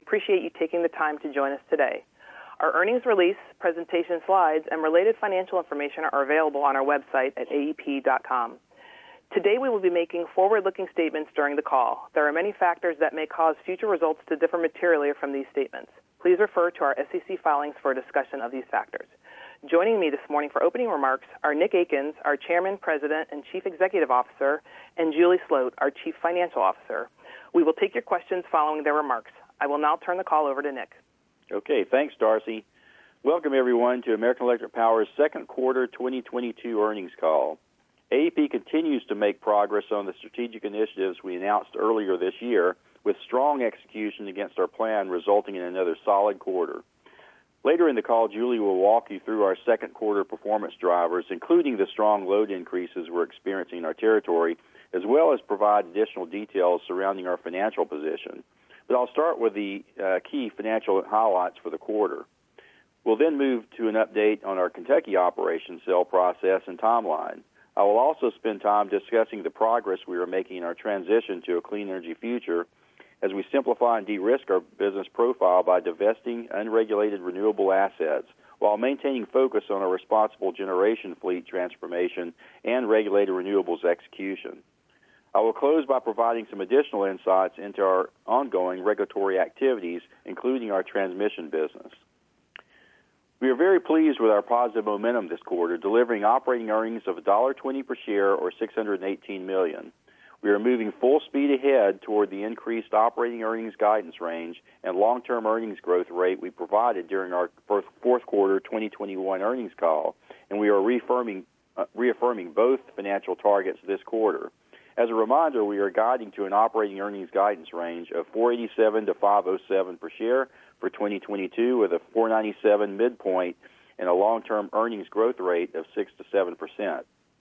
Appreciate you taking the time to join us today. Our earnings release, presentation slides, and related financial information are available on our website at aep.com. Today we will be making forward-looking statements during the call. There are many factors that may cause future results to differ materially from these statements. Please refer to our SEC filings for a discussion of these factors. Joining me this morning for opening remarks are Nick Akins, our Chairman, President, and Chief Executive Officer, and Julie Sloat, our Chief Financial Officer. We will take your questions following their remarks. I will now turn the call over to Nick. Okay, thanks, Darcy. Welcome, everyone, to American Electric Power's second quarter 2022 earnings call. AEP continues to make progress on the strategic initiatives we announced earlier this year, with strong execution against our plan resulting in another solid quarter. Later in the call, Julie will walk you through our second quarter performance drivers, including the strong load increases we're experiencing in our territory, as well as provide additional details surrounding our financial position. But I'll start with the key financial highlights for the quarter. We'll then move to an update on our Kentucky operation sale process and timeline. I will also spend time discussing the progress we are making in our transition to a clean energy future as we simplify and de-risk our business profile by divesting unregulated renewable assets while maintaining focus on our responsible generation fleet transformation and regulated renewables execution. I will close by providing some additional insights into our ongoing regulatory activities, including our transmission business. We are very pleased with our positive momentum this quarter, delivering operating earnings of $1.20 per share or $618 million. We are moving full speed ahead toward the increased operating earnings guidance range and long-term earnings growth rate we provided during our fourth quarter 2021 earnings call, and we are reaffirming both financial targets this quarter. As a reminder, we are guiding to an operating earnings guidance range of $4.87 to $5.07 per share for 2022 with a $4.97 midpoint and a long-term earnings growth rate of 6 to 7%.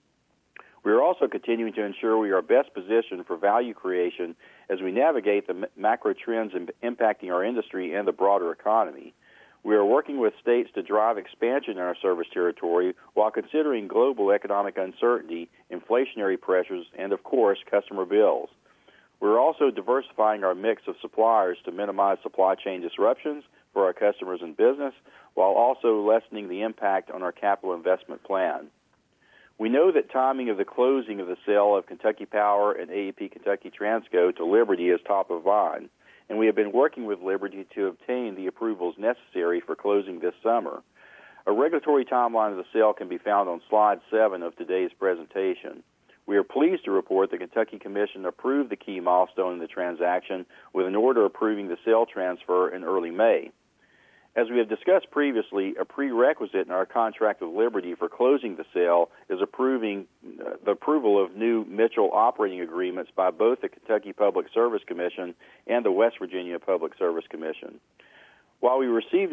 We are also continuing to ensure we are best positioned for value creation as we navigate the macro trends impacting our industry and the broader economy. We are working with states to drive expansion in our service territory while considering global economic uncertainty, inflationary pressures, and, of course, customer bills. We're also diversifying our mix of suppliers to minimize supply chain disruptions for our customers and business while also lessening the impact on our capital investment plan. We know that timing of the closing of the sale of Kentucky Power and AEP Kentucky Transco to Liberty is top of mind, and we have been working with Liberty to obtain the approvals necessary for closing this summer. A regulatory timeline of the sale can be found on slide 7 of today's presentation. We are pleased to report the Kentucky Commission approved the key milestone in the transaction with an order approving the sale transfer in early May. As we have discussed previously, a prerequisite in our contract with Liberty for closing the sale is approving the approval of new Mitchell operating agreements by both the Kentucky Public Service Commission and the West Virginia Public Service Commission. While we received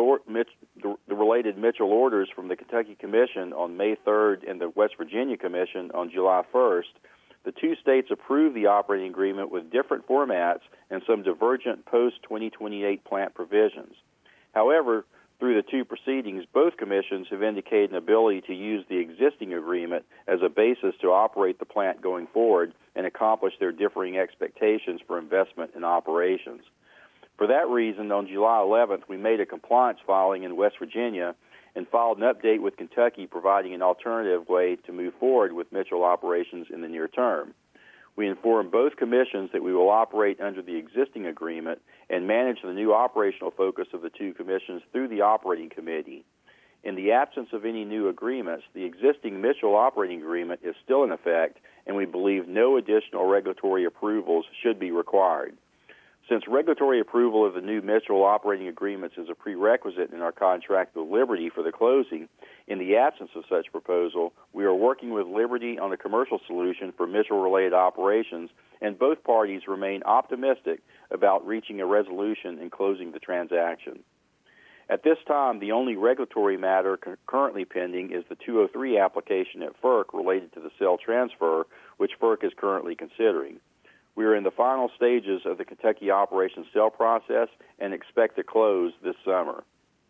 the related Mitchell orders from the Kentucky Commission on May 3rd and the West Virginia Commission on July 1st, the two states approved the operating agreement with different formats and some divergent post-2028 plant provisions. However, through the two proceedings, both commissions have indicated an ability to use the existing agreement as a basis to operate the plant going forward and accomplish their differing expectations for investment and operations. For that reason, on July 11th, we made a compliance filing in West Virginia and filed an update with Kentucky providing an alternative way to move forward with Mitchell operations in the near term. We informed both commissions that we will operate under the existing agreement and manage the new operational focus of the two commissions through the operating committee. In the absence of any new agreements, the existing Mitchell operating agreement is still in effect, and we believe no additional regulatory approvals should be required. Since regulatory approval of the new Mitchell operating agreements is a prerequisite in our contract with Liberty for the closing, in the absence of such proposal, we are working with Liberty on a commercial solution for Mitchell-related operations, and both parties remain optimistic about reaching a resolution and closing the transaction. At this time, the only regulatory matter currently pending is the 203 application at FERC related to the sale transfer, which FERC is currently considering. We are in the final stages of the Kentucky operations sale process and expect to close this summer.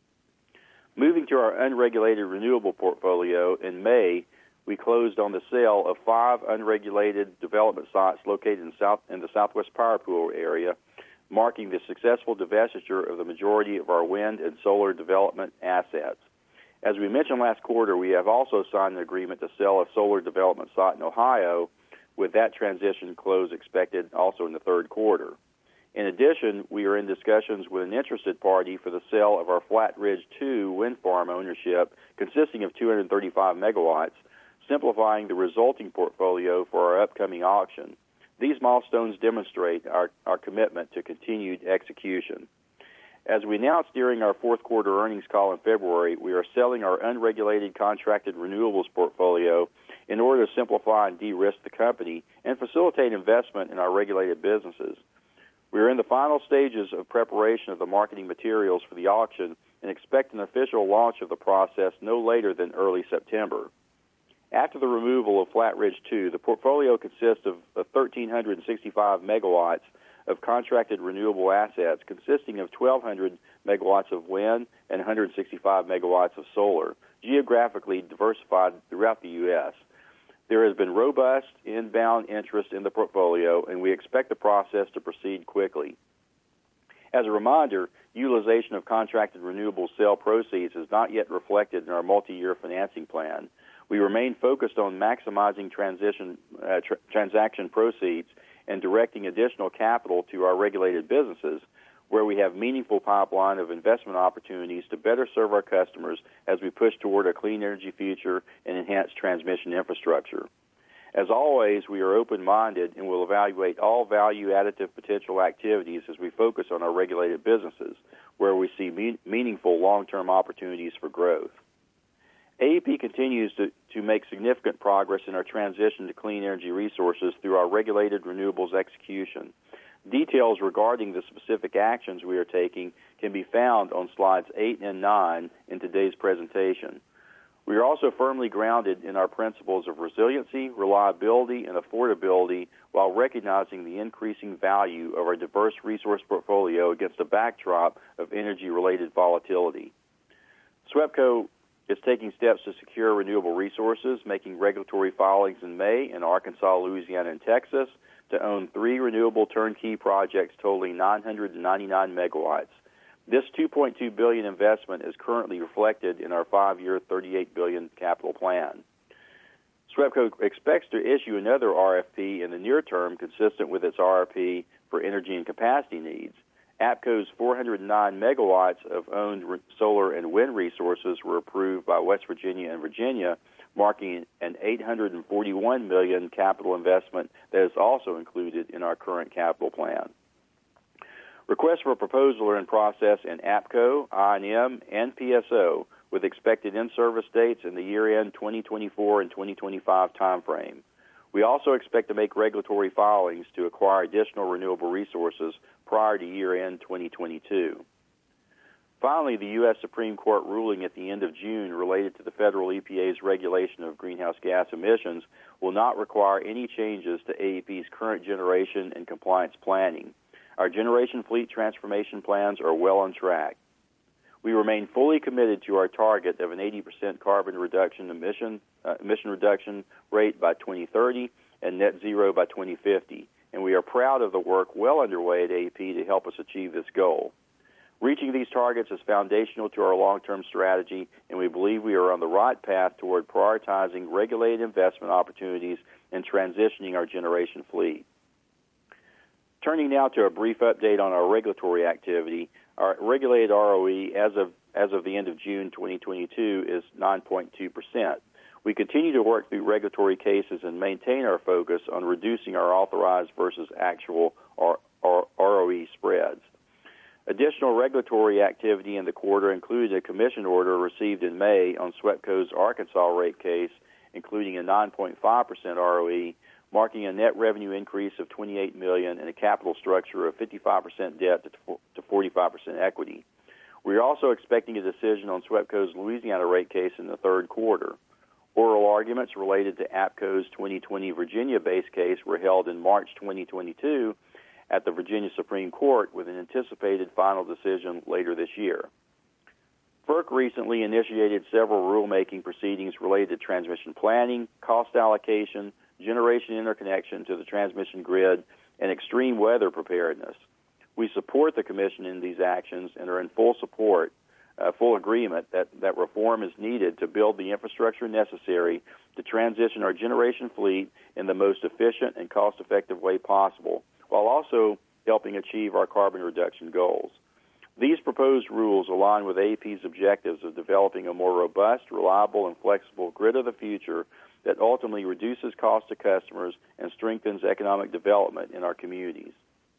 Moving to our unregulated renewable portfolio, in May, we closed on the sale of 5 unregulated development sites located in the Southwest Power Pool area, marking the successful divestiture of the majority of our wind and solar development assets. As we mentioned last quarter, we have also signed an agreement to sell a solar development site in Ohio, with that transition close expected also in the third quarter. In addition, we are in discussions with an interested party for the sale of our Flat Ridge 2 wind farm ownership, consisting of 235 megawatts, simplifying the resulting portfolio for our upcoming auction. These milestones demonstrate our commitment to continued execution. As we announced during our fourth quarter earnings call in February, we are selling our unregulated contracted renewables portfolio in order to simplify and de-risk the company and facilitate investment in our regulated businesses. We are in the final stages of preparation of the marketing materials for the auction and expect an official launch of the process no later than early September. After the removal of Flat Ridge 2, the portfolio consists of 1,365 megawatts of contracted renewable assets, consisting of 1,200 megawatts of wind and 165 megawatts of solar, geographically diversified throughout the U.S. There has been robust inbound interest in the portfolio, and we expect the process to proceed quickly. As a reminder, utilization of contracted renewable sale proceeds is not yet reflected in our multi-year financing plan. We remain focused on maximizing transaction proceeds and directing additional capital to our regulated businesses, where we have meaningful pipeline of investment opportunities to better serve our customers as we push toward a clean energy future and enhance transmission infrastructure. As always, we are open-minded and will evaluate all value-additive potential activities as we focus on our regulated businesses, where we see meaningful long-term opportunities for growth. AEP continues to make significant progress in our transition to clean energy resources through our regulated renewables execution. Details regarding the specific actions we are taking can be found on slides 8 and 9 in today's presentation. We are also firmly grounded in our principles of resiliency, reliability, and affordability while recognizing the increasing value of our diverse resource portfolio against a backdrop of energy-related volatility. SWEPCO is taking steps to secure renewable resources, making regulatory filings in May in Arkansas, Louisiana, and Texas to own 3 renewable turnkey projects totaling 999 megawatts. This $2.2 billion investment is currently reflected in our 5-year, $38 billion capital plan. SWEPCO expects to issue another RFP in the near term consistent with its RFP for energy and capacity needs. APCO's 409 megawatts of owned solar and wind resources were approved by West Virginia and Virginia, marking an $841 million capital investment that is also included in our current capital plan. Requests for proposal are in process in APCO, I&M, and PSO, with expected in-service dates in the year-end 2024 and 2025 timeframe. We also expect to make regulatory filings to acquire additional renewable resources prior to year-end 2022. Finally, the U.S. Supreme Court ruling at the end of June related to the federal EPA's regulation of greenhouse gas emissions will not require any changes to AEP's current generation and compliance planning. Our generation fleet transformation plans are well on track. We remain fully committed to our target of an 80% carbon reduction emission reduction rate by 2030 and net zero by 2050, and we are proud of the work well underway at AEP to help us achieve this goal. Reaching these targets is foundational to our long-term strategy, and we believe we are on the right path toward prioritizing regulated investment opportunities and transitioning our generation fleet. Turning now to a brief update on our regulatory activity, our regulated ROE as of the end of June 2022 is 9.2%. We continue to work through regulatory cases and maintain our focus on reducing our authorized versus actual ROE spreads. Additional regulatory activity in the quarter included a commission order received in May on SWEPCO's Arkansas rate case, including a 9.5% ROE, marking a net revenue increase of $28 million and a capital structure of 55% debt to 45% equity. We are also expecting a decision on SWEPCO's Louisiana rate case in the third quarter. Oral arguments related to APCO's 2020 Virginia base case were held in March 2022 at the Virginia Supreme Court, with an anticipated final decision later this year. FERC recently initiated several rulemaking proceedings related to transmission planning, cost allocation, generation interconnection to the transmission grid, and extreme weather preparedness. We support the Commission in these actions and are in full agreement that reform is needed to build the infrastructure necessary to transition our generation fleet in the most efficient and cost-effective way possible, while also helping achieve our carbon reduction goals. These proposed rules align with AEP's objectives of developing a more robust, reliable, and flexible grid of the future that ultimately reduces costs to customers and strengthens economic development in our communities.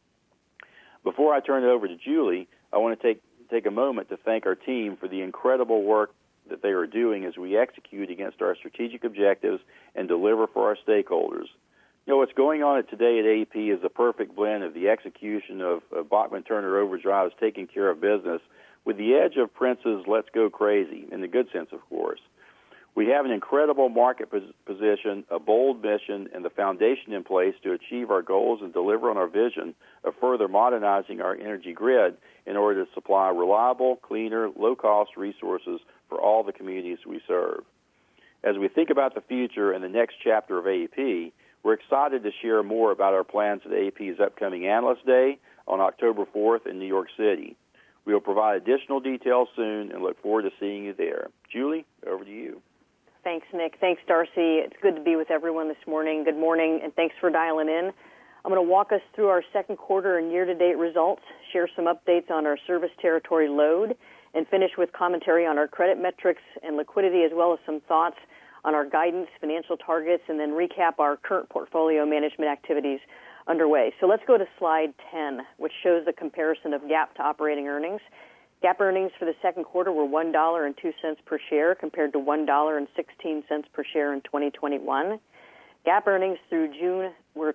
Before I turn it over to Julie, I want to take a moment to thank our team for the incredible work that they are doing as we execute against our strategic objectives and deliver for our stakeholders. You know, what's going on today at AEP is a perfect blend of the execution of Bachman-Turner Overdrive's Taking Care of Business with the edge of Prince's Let's Go Crazy, in the good sense, of course. We have an incredible market position, a bold mission, and the foundation in place to achieve our goals and deliver on our vision of further modernizing our energy grid in order to supply reliable, cleaner, low-cost resources for all the communities we serve. As we think about the future and the next chapter of AEP, we're excited to share more about our plans at AEP's upcoming Analyst Day on October 4th in New York City. We will provide additional details soon and look forward to seeing you there. Julie, over to you. Thanks, Nick. Thanks, Darcy. It's good to be with everyone this morning. Good morning, and thanks for dialing in. I'm going to walk us through our second quarter and year-to-date results, share some updates on our service territory load, and finish with commentary on our credit metrics and liquidity, as well as some thoughts on our guidance, financial targets, and then recap our current portfolio management activities underway. So let's go to slide 10, which shows the comparison of GAAP to operating earnings. GAAP earnings for the second quarter were $1.02 per share compared to $1.16 per share in 2021. GAAP earnings through June were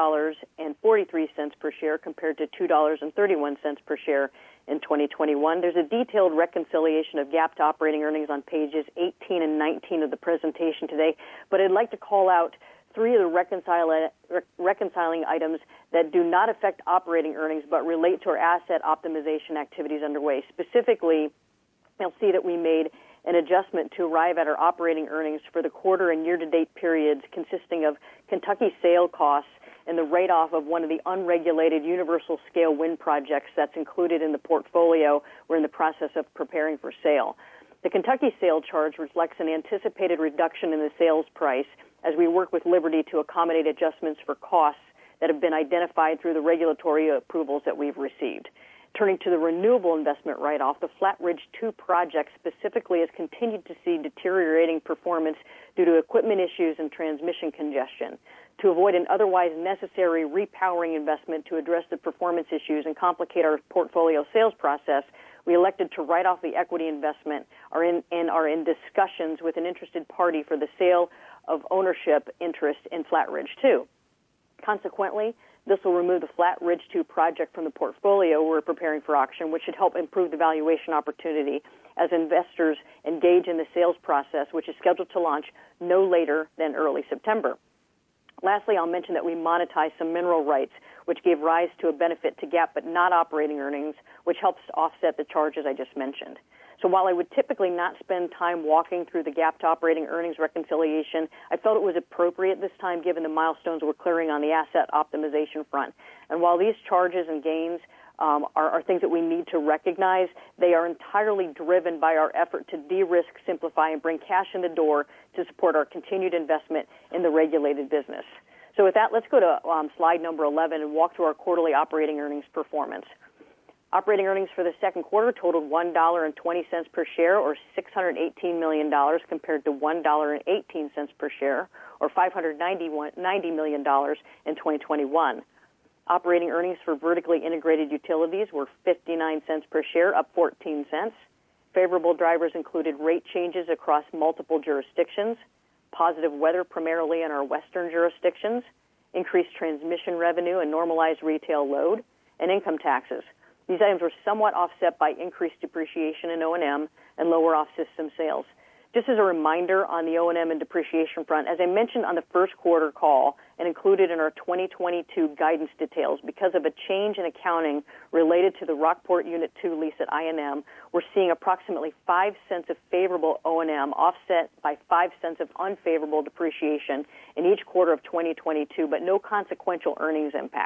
$2.43 per share compared to $2.31 per share in 2021. There's a detailed reconciliation of GAAP to operating earnings on pages 18 and 19 of the presentation today, but I'd like to call out three of the reconciling items that do not affect operating earnings but relate to our asset optimization activities underway. Specifically, you'll see that we made an adjustment to arrive at our operating earnings for the quarter and year-to-date periods consisting of Kentucky sale costs and the write-off of one of the unregulated universal-scale wind projects that's included in the portfolio we're in the process of preparing for sale. The Kentucky sale charge reflects an anticipated reduction in the sales price as we work with Liberty to accommodate adjustments for costs that have been identified through the regulatory approvals that we've received. Turning to the renewable investment write-off, the Flat Ridge 2 project specifically has continued to see deteriorating performance due to equipment issues and transmission congestion. To avoid an otherwise necessary repowering investment to address the performance issues and complicate our portfolio sales process, we elected to write off the equity investment and are in discussions with an interested party for the sale of ownership interest in Flat Ridge 2. Consequently, this will remove the Flat Ridge 2 project from the portfolio we're preparing for auction, which should help improve the valuation opportunity as investors engage in the sales process, which is scheduled to launch no later than early September. Lastly, I'll mention that we monetized some mineral rights, which gave rise to a benefit to GAAP but not operating earnings, which helps to offset the charges I just mentioned. So while I would typically not spend time walking through the GAAP to operating earnings reconciliation, I felt it was appropriate this time given the milestones we're clearing on the asset optimization front. And while these charges and gains are things that we need to recognize, they are entirely driven by our effort to de-risk, simplify, and bring cash in the door to support our continued investment in the regulated business. So with that, let's go to slide number 11 and walk through our quarterly operating earnings performance. Operating earnings for the second quarter totaled $1.20 per share, or $618 million, compared to $1.18 per share, or $590 million in 2021. Operating earnings for vertically integrated utilities were 59 cents per share, up 14 cents. Favorable drivers included rate changes across multiple jurisdictions, positive weather primarily in our western jurisdictions, increased transmission revenue and normalized retail load, and income taxes. These items were somewhat offset by increased depreciation in O&M and lower off-system sales. Just as a reminder on the O&M and depreciation front, as I mentioned on the first quarter call and included in our 2022 guidance details, because of a change in accounting related to the Rockport Unit 2 lease at I&M, we're seeing approximately 5 cents of favorable O&M offset by 5 cents of unfavorable depreciation in each quarter of 2022, but no consequential earnings impact.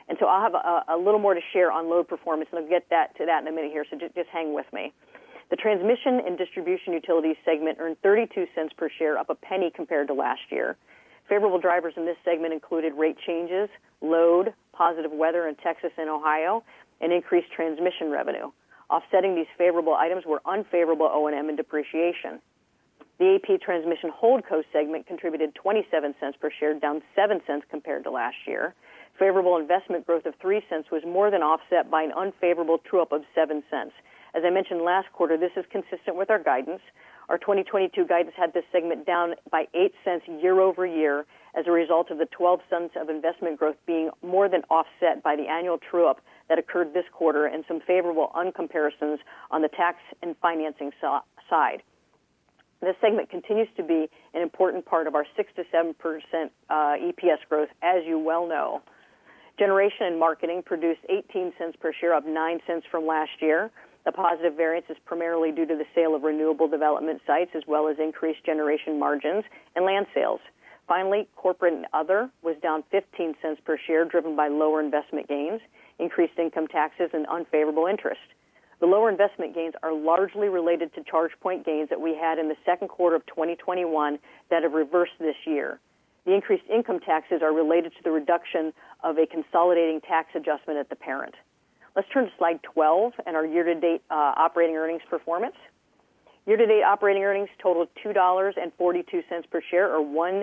And so I'll have a little more to share on load performance, and I'll get to that in a minute here, so just hang with me. The transmission and distribution utilities segment earned 32 cents per share, up a penny compared to last year. Favorable drivers in this segment included rate changes, load, positive weather in Texas and Ohio, and increased transmission revenue. Offsetting these favorable items were unfavorable O&M and depreciation. The AP Transmission Holdco segment contributed 27 cents per share, down 7 cents compared to last year. Favorable investment growth of 3 cents was more than offset by an unfavorable true-up of 7 cents. As I mentioned last quarter, this is consistent with our guidance. Our 2022 guidance had this segment down by 8 cents year over year as a result of the 12 cents of investment growth being more than offset by the annual true-up that occurred this quarter and some favorable uncomparisons on the tax and financing side. This segment continues to be an important part of our 6 to 7% EPS growth, as you well know. Generation and marketing produced 18 cents per share, up 9 cents from last year. The positive variance is primarily due to the sale of renewable development sites as well as increased generation margins and land sales. Finally, corporate and other was down 15 cents per share, driven by lower investment gains, increased income taxes, and unfavorable interest. The lower investment gains are largely related to charge point gains that we had in the second quarter of 2021 that have reversed this year. The increased income taxes are related to the reduction of a consolidating tax adjustment at the parent. Let's turn to slide 12 and our year-to-date operating earnings performance. Year-to-date operating earnings totaled $2.42 per share, or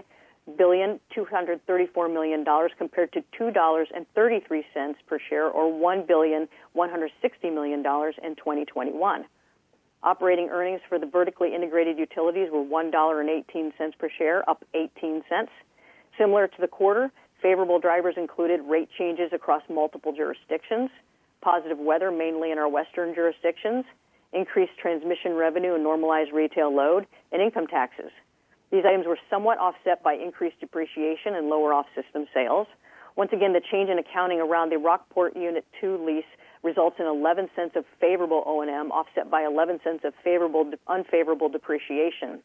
$1,234 million, compared to $2.33 per share, or $1,160 million in 2021. Operating earnings for the vertically integrated utilities were $1.18 per share, up 18 cents. Similar to the quarter, favorable drivers included rate changes across multiple jurisdictions, positive weather mainly in our western jurisdictions, increased transmission revenue and normalized retail load, and income taxes. These items were somewhat offset by increased depreciation and lower off-system sales. Once again, the change in accounting around the Rockport Unit 2 lease results in 11 cents of favorable O&M, offset by 11 cents of unfavorable depreciation.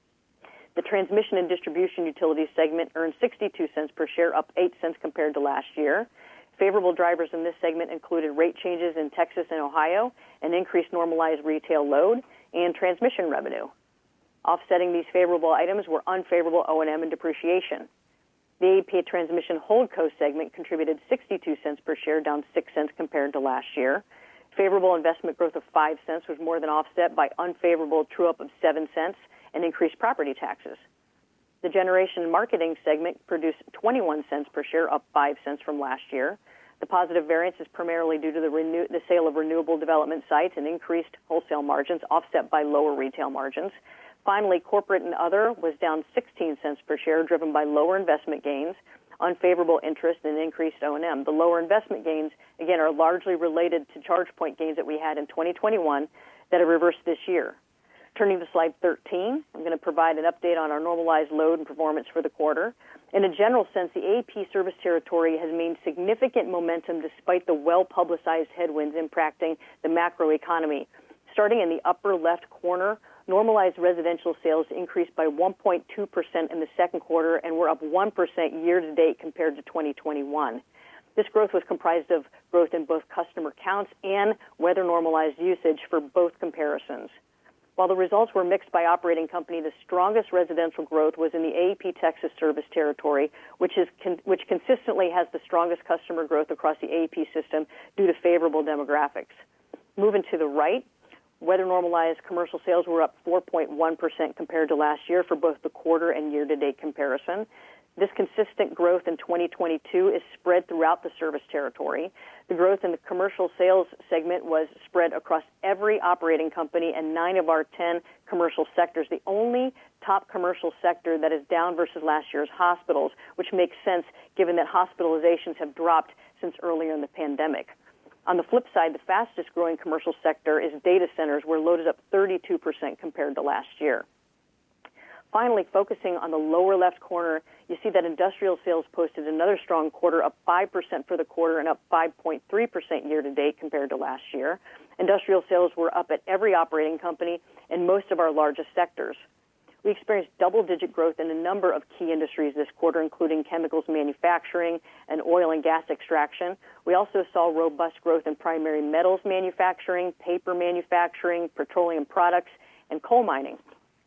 The transmission and distribution utilities segment earned 62 cents per share, up 8 cents compared to last year. Favorable drivers in this segment included rate changes in Texas and Ohio and increased normalized retail load and transmission revenue. Offsetting these favorable items were unfavorable O&M and depreciation. The AP Transmission Holdco segment contributed 62 cents per share, down 6 cents compared to last year. Favorable investment growth of 5 cents was more than offset by unfavorable true-up of 7 cents and increased property taxes. The generation and marketing segment produced 21 cents per share, up 5 cents from last year. The positive variance is primarily due to the sale of renewable development sites and increased wholesale margins, offset by lower retail margins. Finally, corporate and other was down 16 cents per share, driven by lower investment gains, unfavorable interest, and increased O&M. The lower investment gains, again, are largely related to charge point gains that we had in 2021 that have reversed this year. Turning to slide 13, I'm going to provide an update on our normalized load and performance for the quarter. In a general sense, the AP service territory has maintained significant momentum despite the well-publicized headwinds impacting the macroeconomy. Starting in the upper left corner, normalized residential sales increased by 1.2% in the second quarter and were up 1% year-to-date compared to 2021. This growth was comprised of growth in both customer counts and weather-normalized usage for both comparisons. While the results were mixed by operating company, the strongest residential growth was in the AEP Texas service territory, which consistently has the strongest customer growth across the AEP system due to favorable demographics. Moving to the right, weather-normalized commercial sales were up 4.1% compared to last year for both the quarter and year-to-date comparison. This consistent growth in 2022 is spread throughout the service territory. The growth in the commercial sales segment was spread across every operating company and 9 of our 10 commercial sectors. The only top commercial sector that is down versus last year is hospitals, which makes sense given that hospitalizations have dropped since earlier in the pandemic. On the flip side, the fastest growing commercial sector is data centers, where load is up 32% compared to last year. Finally, focusing on the lower left corner, you see that industrial sales posted another strong quarter, up 5% for the quarter and up 5.3% year-to-date compared to last year. Industrial sales were up at every operating company and most of our largest sectors. We experienced double-digit growth in a number of key industries this quarter, including chemicals manufacturing and oil and gas extraction. We also saw robust growth in primary metals manufacturing, paper manufacturing, petroleum products, and coal mining.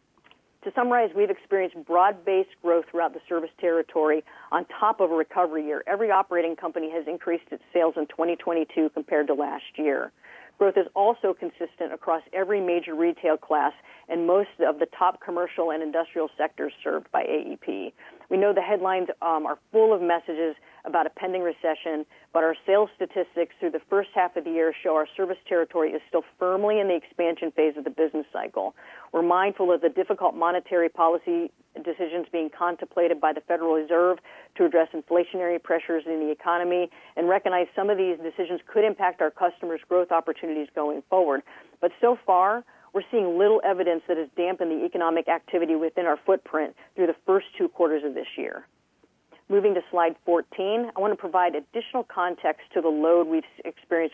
To summarize, we've experienced broad-based growth throughout the service territory on top of a recovery year. Every operating company has increased its sales in 2022 compared to last year. Growth is also consistent across every major retail class and most of the top commercial and industrial sectors served by AEP. We know the headlines are full of messages about a pending recession, but our sales statistics through the first half of the year show our service territory is still firmly in the expansion phase of the business cycle. We're mindful of the difficult monetary policy decisions being contemplated by the Federal Reserve to address inflationary pressures in the economy and recognize some of these decisions could impact our customers' growth opportunities going forward. But so far, we're seeing little evidence that has dampened the economic activity within our footprint through the first 2 quarters of this year. Moving to slide 14, I want to provide additional context to the load we've experienced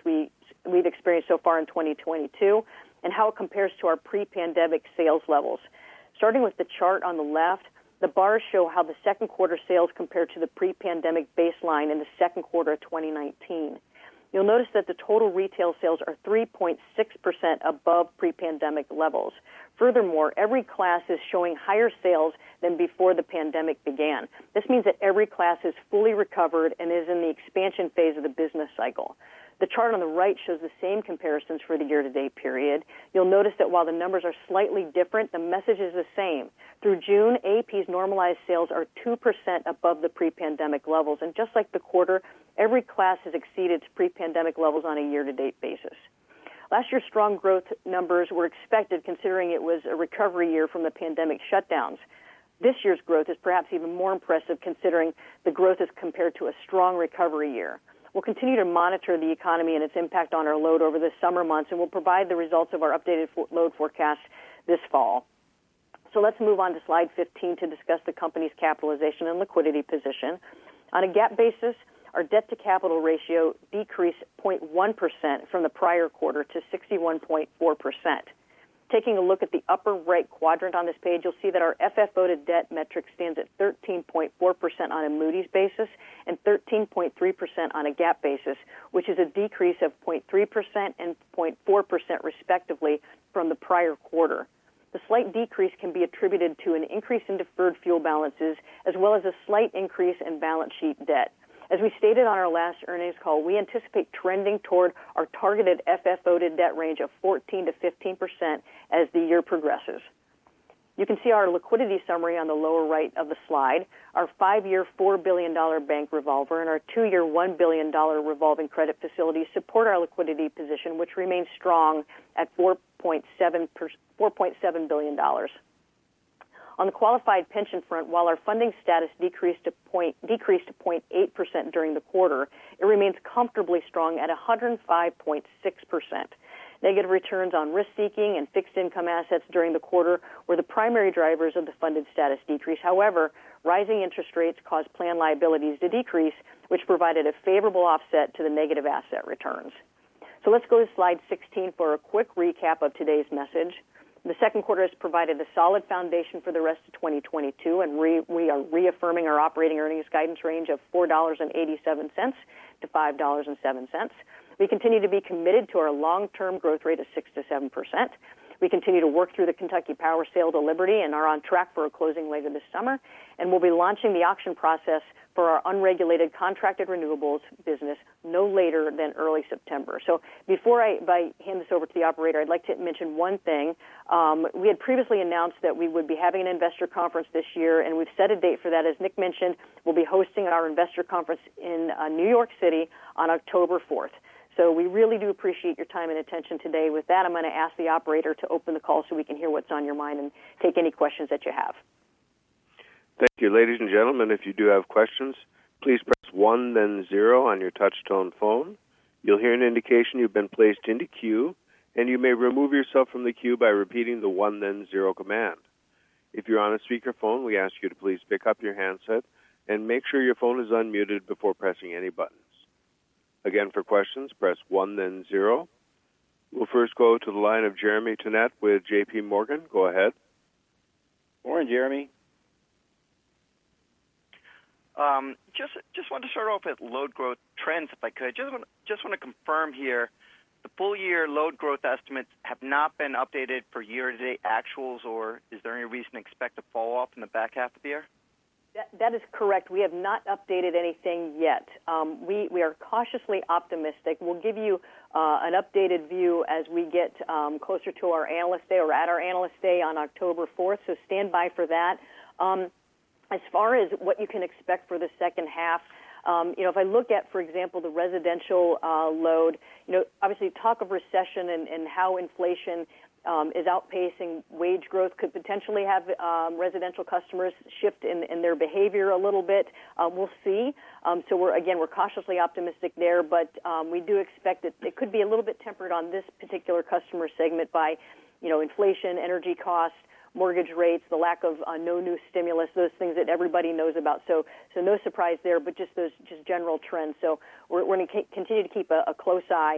so far in 2022 and how it compares to our pre-pandemic sales levels. Starting with the chart on the left, the bars show how the second quarter sales compare to the pre-pandemic baseline in the second quarter of 2019. You'll notice that the total retail sales are 3.6% above pre-pandemic levels. Furthermore, every class is showing higher sales than before the pandemic began. This means that every class is fully recovered and is in the expansion phase of the business cycle. The chart on the right shows the same comparisons for the year-to-date period. You'll notice that while the numbers are slightly different, the message is the same. Through June, AEP's normalized sales are 2% above the pre-pandemic levels, and just like the quarter, every class has exceeded pre-pandemic levels on a year-to-date basis. Last year's strong growth numbers were expected considering it was a recovery year from the pandemic shutdowns. This year's growth is perhaps even more impressive considering the growth is compared to a strong recovery year. We'll continue to monitor the economy and its impact on our load over the summer months, and we'll provide the results of our updated load forecast this fall. So let's move on to slide 15 to discuss the company's capitalization and liquidity position. On a GAAP basis, our debt-to-capital ratio decreased 0.1% from the prior quarter to 61.4%. Taking a look at the upper right quadrant on this page, you'll see that our FFO to debt metric stands at 13.4% on a Moody's basis and 13.3% on a GAAP basis, which is a decrease of 0.3% and 0.4% respectively from the prior quarter. The slight decrease can be attributed to an increase in deferred fuel balances as well as a slight increase in balance sheet debt. As we stated on our last earnings call, we anticipate trending toward our targeted FFO to debt range of 14 to 15% as the year progresses. You can see our liquidity summary on the lower right of the slide. Our 5-year, $4 billion bank revolver and our 2-year, $1 billion revolving credit facility support our liquidity position, which remains strong at $4.7 billion. On the qualified pension front, while our funding status decreased to 0.8% during the quarter, it remains comfortably strong at 105.6%. Negative returns on risk-seeking and fixed income assets during the quarter were the primary drivers of the funded status decrease. However, rising interest rates caused plan liabilities to decrease, which provided a favorable offset to the negative asset returns. So let's go to slide 16 for a quick recap of today's message. The second quarter has provided a solid foundation for the rest of 2022, and we are reaffirming our operating earnings guidance range of $4.87 to $5.07. We continue to be committed to our long-term growth rate of 6 to 7%. We continue to work through the Kentucky Power sale to Liberty and are on track for a closing later this summer, and we'll be launching the auction process for our unregulated contracted renewables business no later than early September. So before I hand this over to the operator, I'd like to mention one thing. We had previously announced that we would be having an investor conference this year, and we've set a date for that. As Nick mentioned, we'll be hosting our investor conference in New York City on October 4th. So we really do appreciate your time and attention today. With that, I'm going to ask the operator to open the call so we can hear what's on your mind and take any questions that you have. Thank you, ladies and gentlemen. If you do have questions, please press 1, then 0 on your touch-tone phone. You'll hear an indication you've been placed into queue, and you may remove yourself from the queue by repeating the 1, then 0 command. If you're on a speakerphone, we ask you to please pick up your handset and make sure your phone is unmuted before pressing any buttons. Again, for questions, press 1, then 0. We'll first go to the line of Jeremy Tonet with J.P. Morgan. Go ahead. Morning, Jeremy. Just wanted to start off with load growth trends, if I could. Just want to confirm here, the full year load growth estimates have not been updated for year-to-date actuals, or is there any reason to expect a fall off in the back half of the year? That is correct. We have not updated anything yet. We are cautiously optimistic. We'll give you an updated view as we get closer to our Analyst Day, or at our Analyst Day on October 4th, so stand by for that. As far as what you can expect for the second half, if I look at, for example, the residential load, obviously talk of recession and how inflation is outpacing wage growth could potentially have residential customers shift in their behavior a little bit. We'll see. So we're cautiously optimistic there, but we do expect that it could be a little bit tempered on this particular customer segment by, inflation, energy costs, mortgage rates, the lack of no new stimulus, those things that everybody knows about. So no surprise there, but just those general trends. So we're going to continue to keep a close eye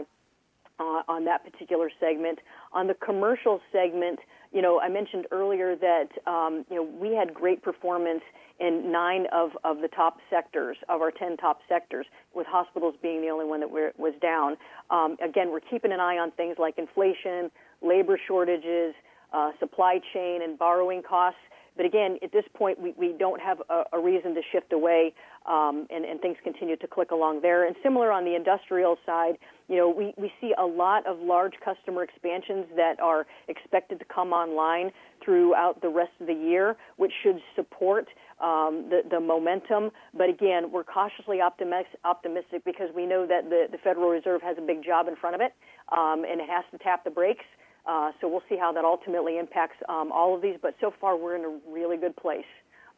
on that particular segment. On the commercial segment, I mentioned earlier that, we had great performance in 9 of the top sectors, of our 10 top sectors, with hospitals being the only one that was down. Again, we're keeping an eye on things like inflation, labor shortages, supply chain, and borrowing costs. But again, at this point, we don't have a reason to shift away, and things continue to click along there. And similar on the industrial side, we see a lot of large customer expansions that are expected to come online throughout the rest of the year, which should support the momentum. But again, we're cautiously optimistic because we know that the Federal Reserve has a big job in front of it, and it has to tap the brakes. So we'll see how that ultimately impacts all of these. But so far, we're in a really good place.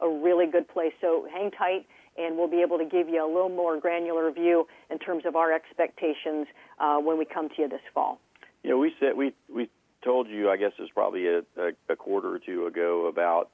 So hang tight, and we'll be able to give you a little more granular view in terms of our expectations when we come to you this fall. We told you, I guess it was probably a quarter or two ago, about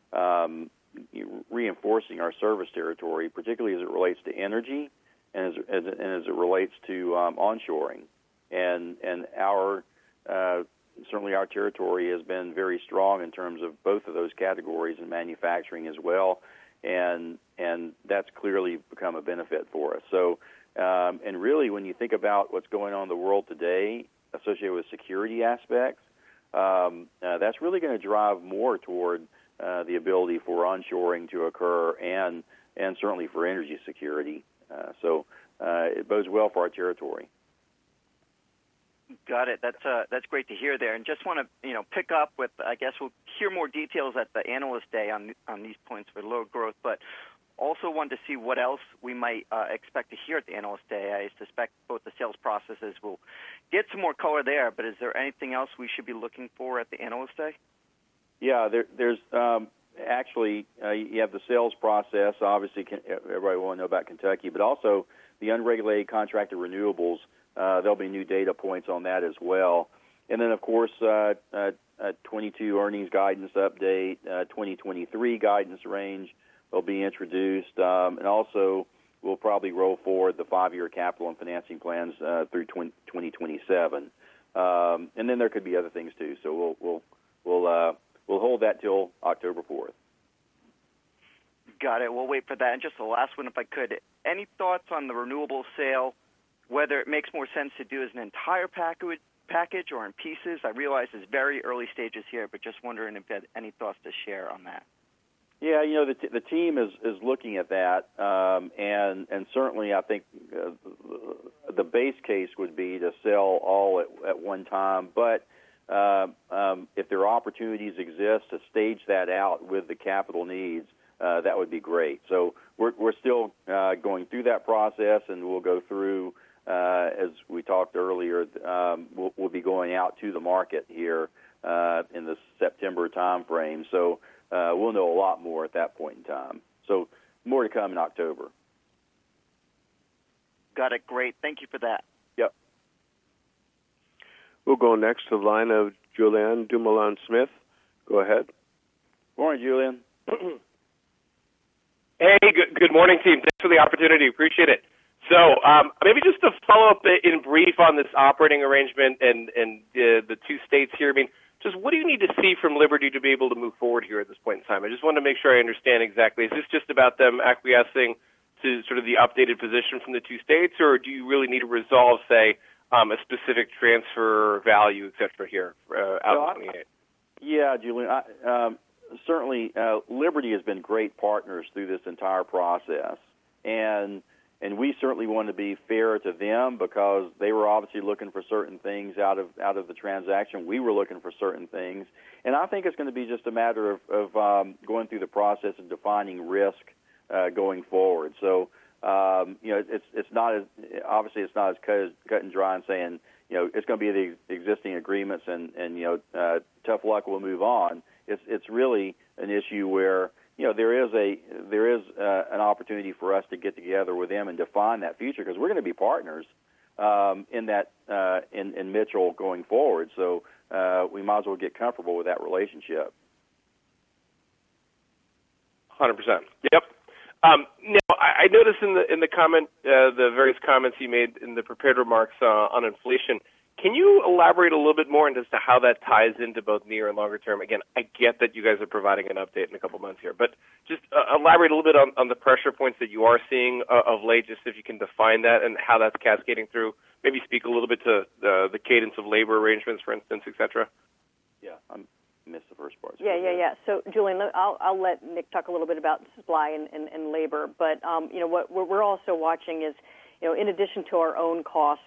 reinforcing our service territory, particularly as it relates to energy and as it relates to onshoring. And our certainly our territory has been very strong in terms of both of those categories in manufacturing as well, and that's clearly become a benefit for us. So, and really, when you think about what's going on in the world today associated with security aspects, that's really going to drive more toward the ability for onshoring to occur and certainly for energy security. So it bodes well for our territory. Got it. That's great to hear there. And just want to pick up with, I guess we'll hear more details at the Analyst Day on these points for load growth, but also wanted to see what else we might expect to hear at the Analyst Day. I suspect both the sales processes will get some more color there, but is there anything else we should be looking for at the Analyst Day? Yeah, there's actually you have the sales process. Obviously, everybody will know about Kentucky, but also the unregulated contracted renewables. There'll be new data points on that as well. And then, of course, 22 earnings guidance update, 2023 guidance range will be introduced. And also, we'll probably roll forward the 5-year capital and financing plans through 2027. And then there could be other things, too. So we'll hold that till October 4th. Got it. We'll wait for that. And just the last one, if I could. Any thoughts on the renewable sale, whether it makes more sense to do as an entire package or in pieces? I realize it's very early stages here, but just wondering if you had any thoughts to share on that. Yeah, the team is looking at that, and certainly I think the base case would be to sell all at one time. But if there are opportunities exist to stage that out with the capital needs, that would be great. So we're still going through that process, and we'll go through. As we talked earlier, we'll be going out to the market here in the September time frame. So we'll know a lot more at that point in time. So more to come in October. Got it. Great. Thank you for that. Yep. We'll go next to the line of Julien Dumoulin-Smith. Go ahead. Morning, Julien. Hey, good morning, team. Thanks for the opportunity. Appreciate it. So maybe just to follow up in brief on this operating arrangement and the two states here. I mean, just what do you need to see from Liberty to be able to move forward here at this point in time? I just want to make sure I understand exactly. Is this just about them acquiescing to sort of the updated position from the two states, or do you really need to resolve, say, a specific transfer value, et cetera, here out in 28? Yeah, Julian, certainly Liberty has been great partners through this entire process, and we certainly want to be fair to them because they were obviously looking for certain things out of the transaction. We were looking for certain things, and I think it's going to be just a matter of going through the process and defining risk going forward. So it's not as obviously it's not as cut and dry and saying it's going to be the existing agreements and tough luck, we'll move on. It's really an issue where there is an opportunity for us to get together with them and define that future because we're going to be partners in that in Mitchell going forward. So we might as well get comfortable with that relationship. 100%. Yep. Now, I noticed in the comment, the various comments you made in the prepared remarks on inflation. Can you elaborate a little bit more as to how that ties into both near and longer term? Again, I get that you guys are providing an update in a couple months here, but just elaborate a little bit on the pressure points that you are seeing of late, just if you can define that and how that's cascading through. Maybe speak a little bit to the cadence of labor arrangements, for instance, et cetera. Yeah, I missed the first part. Yeah. So, Julian, I'll let Nick talk a little bit about supply and labor, but what we're also watching is, in addition to our own costs,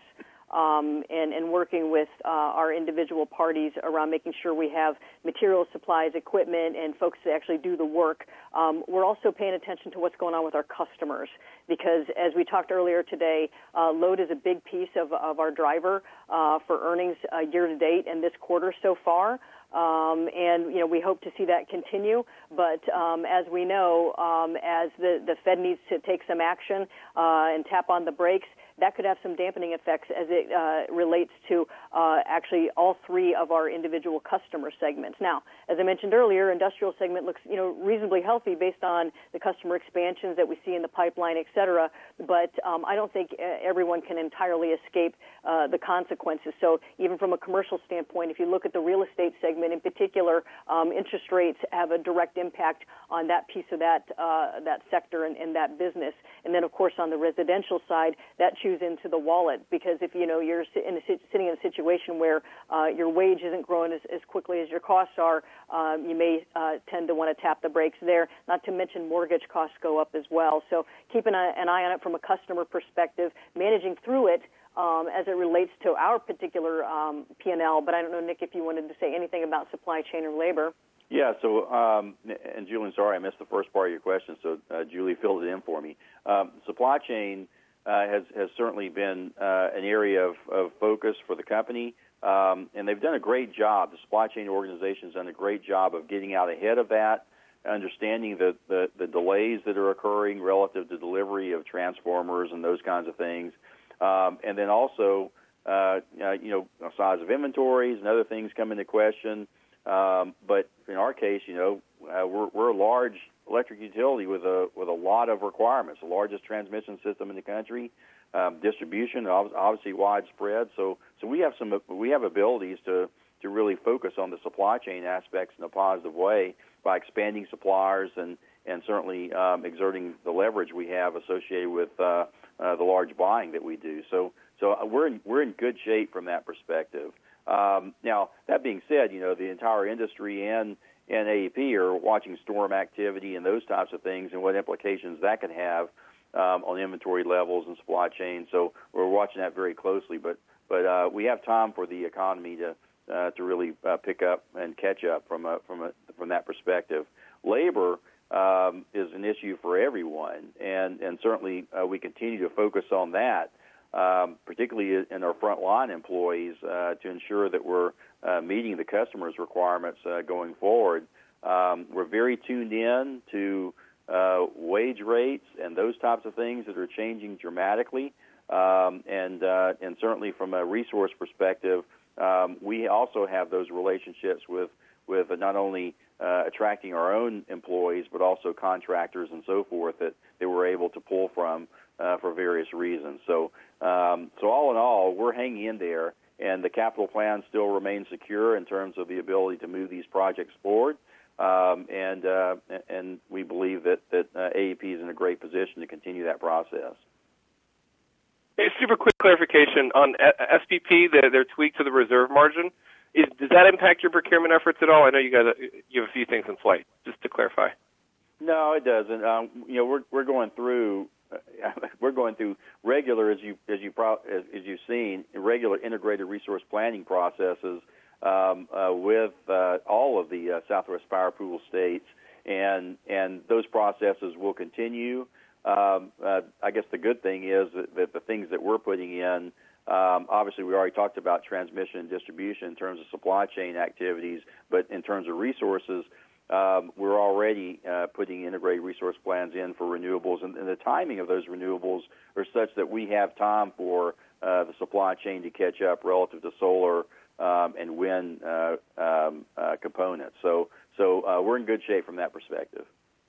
and working with our individual parties around making sure we have materials, supplies, equipment, and folks to actually do the work. We're also paying attention to what's going on with our customers because, as we talked earlier today, load is a big piece of our driver for earnings year to date and this quarter so far. And we hope to see that continue. But as we know, as the Fed needs to take some action and tap on the brakes, that could have some dampening effects as it relates to actually all three of our individual customer segments. Now, as I mentioned earlier, industrial segment looks reasonably healthy based on the customer expansions that we see in the pipeline, et cetera. But I don't think everyone can entirely escape the consequences. So even from a commercial standpoint, if you look at the real estate segment in particular, interest rates have a direct impact on that piece of that sector and that business. And then, of course, on the residential side, that chews into the wallet because if you're sitting in a situation where your wage isn't growing as quickly as your costs are, you may tend to want to tap the brakes there. Not to mention mortgage costs go up as well. So keep an eye on it from a customer perspective, managing through it as it relates to our particular P&L. But I don't know, Nick, if you wanted to say anything about supply chain or labor. Yeah, so, and Julian, sorry, I missed the first part of your question, so Julie filled it in for me. Supply chain has certainly been an area of focus for the company, and they've done a great job. The supply chain organization has done a great job of getting out ahead of that, understanding the delays that are occurring relative to delivery of transformers and those kinds of things, and then also, size of inventories and other things come into question. But in our case, we're a large electric utility with a lot of requirements, the largest transmission system in the country, distribution obviously widespread. So we have abilities to really focus on the supply chain aspects in a positive way by expanding suppliers and certainly exerting the leverage we have associated with the large buying that we do. So we're in good shape from that perspective. Now, that being said, the entire industry and AEP are watching storm activity and those types of things and what implications that can have on inventory levels and supply chain. So we're watching that very closely. But we have time for the economy to really pick up and catch up from that perspective. Labor is an issue for everyone, and certainly we continue to focus on that. Particularly in our frontline employees, to ensure that we're meeting the customer's requirements going forward. We're very tuned in to wage rates and those types of things that are changing dramatically. And certainly from a resource perspective, we also have those relationships with not only attracting our own employees, but also contractors and so forth that we're able to pull from for various reasons. So all in all, we're hanging in there, and the capital plan still remains secure in terms of the ability to move these projects forward. And we believe that AEP is in a great position to continue that process. Hey, super quick clarification on SPP, their tweak to the reserve margin. Does that impact your procurement efforts at all? I know you have a few things in flight. Just to clarify. No, it doesn't. We're going through regular, as you've seen, regular integrated resource planning processes with all of the Southwest Power Pool states, and those processes will continue. I guess the good thing is that the things that we're putting in, obviously we already talked about transmission and distribution in terms of supply chain activities, but in terms of resources, we're already putting integrated resource plans in for renewables, and the timing of those renewables are such that we have time for the supply chain to catch up relative to solar and wind components. So we're in good shape from that perspective.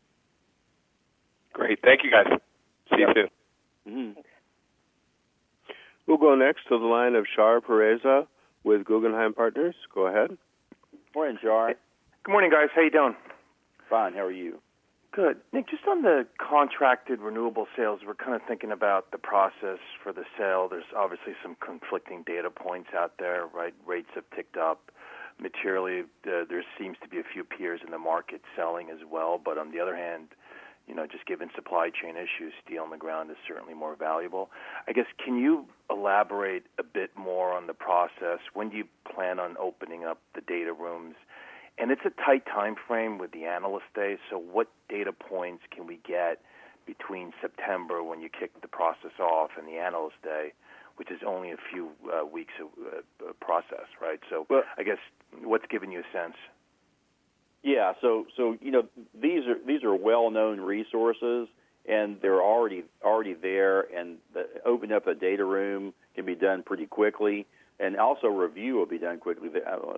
Great. Thank you, guys. See you soon. Mm-hmm. We'll go next to the line of Shar Pourreza with Guggenheim Partners. Go ahead. Morning, Shar. Good morning, guys. How you doing? Fine. How are you? Good. Nick, just on the contracted renewable sales, we're kind of thinking about the process for the sale. There's obviously some conflicting data points out there, right? Rates have ticked up materially. There seems to be a few peers in the market selling as well, but on the other hand, just given supply chain issues, steel on the ground is certainly more valuable. I guess, can you elaborate a bit more on the process? When do you plan on opening up the data rooms? And it's a tight time frame with the Analyst Day, so what data points can we get between September, when you kick the process off, and the Analyst Day, which is only a few weeks of process, right? So I guess what's giving you a sense? Yeah, so these are well-known resources, and they're already there, and opening up a data room can be done pretty quickly, and also review will be done quickly.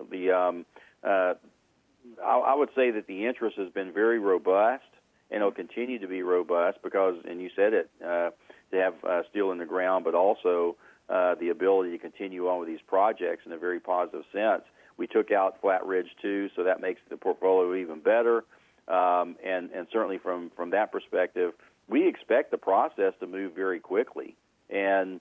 I would say that the interest has been very robust, and it'll continue to be robust because, and you said it, to have steel in the ground, but also the ability to continue on with these projects in a very positive sense. We took out Flat Ridge 2, so that makes the portfolio even better. And certainly from that perspective, we expect the process to move very quickly. And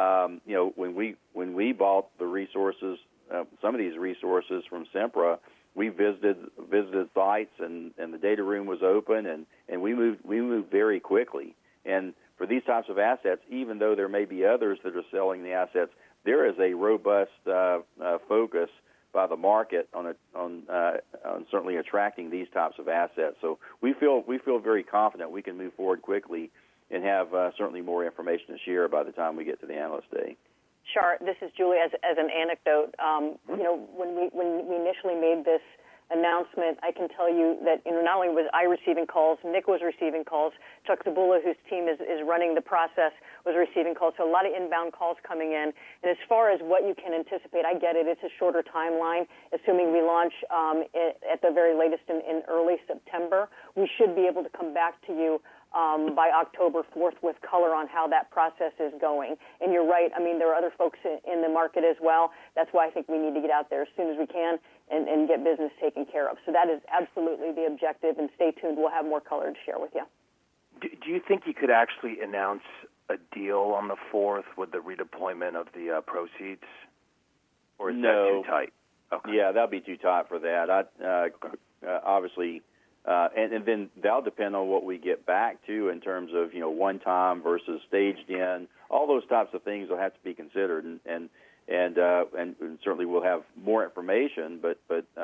when we bought the resources, some of these resources from Sempra, we visited sites, and the data room was open, and we moved very quickly. And for these types of assets, even though there may be others that are selling the assets, there is a robust focus by the market on certainly attracting these types of assets. So we feel very confident we can move forward quickly and have certainly more information to share by the time we get to the Analyst Day. Shar, this is Julie. As an anecdote, when we initially made this announcement, I can tell you that not only was I receiving calls, Nick was receiving calls, Chuck Zabula, whose team is running the process, was receiving calls. So a lot of inbound calls coming in. And as far as what you can anticipate, I get it. It's a shorter timeline. Assuming we launch at the very latest in early September, we should be able to come back to you by October 4th with color on how that process is going. And you're right. I mean, there are other folks in the market as well. That's why I think we need to get out there as soon as we can and get business taken care of. So that is absolutely the objective, and stay tuned. We'll have more color to share with you. Do you think you could actually announce a deal on the 4th with the redeployment of the proceeds? Or is that too tight? Okay. Yeah, that'll be too tight for that. Obviously... and then that'll depend on what we get back to in terms of one time versus staged in. All those types of things will have to be considered, and certainly we'll have more information, but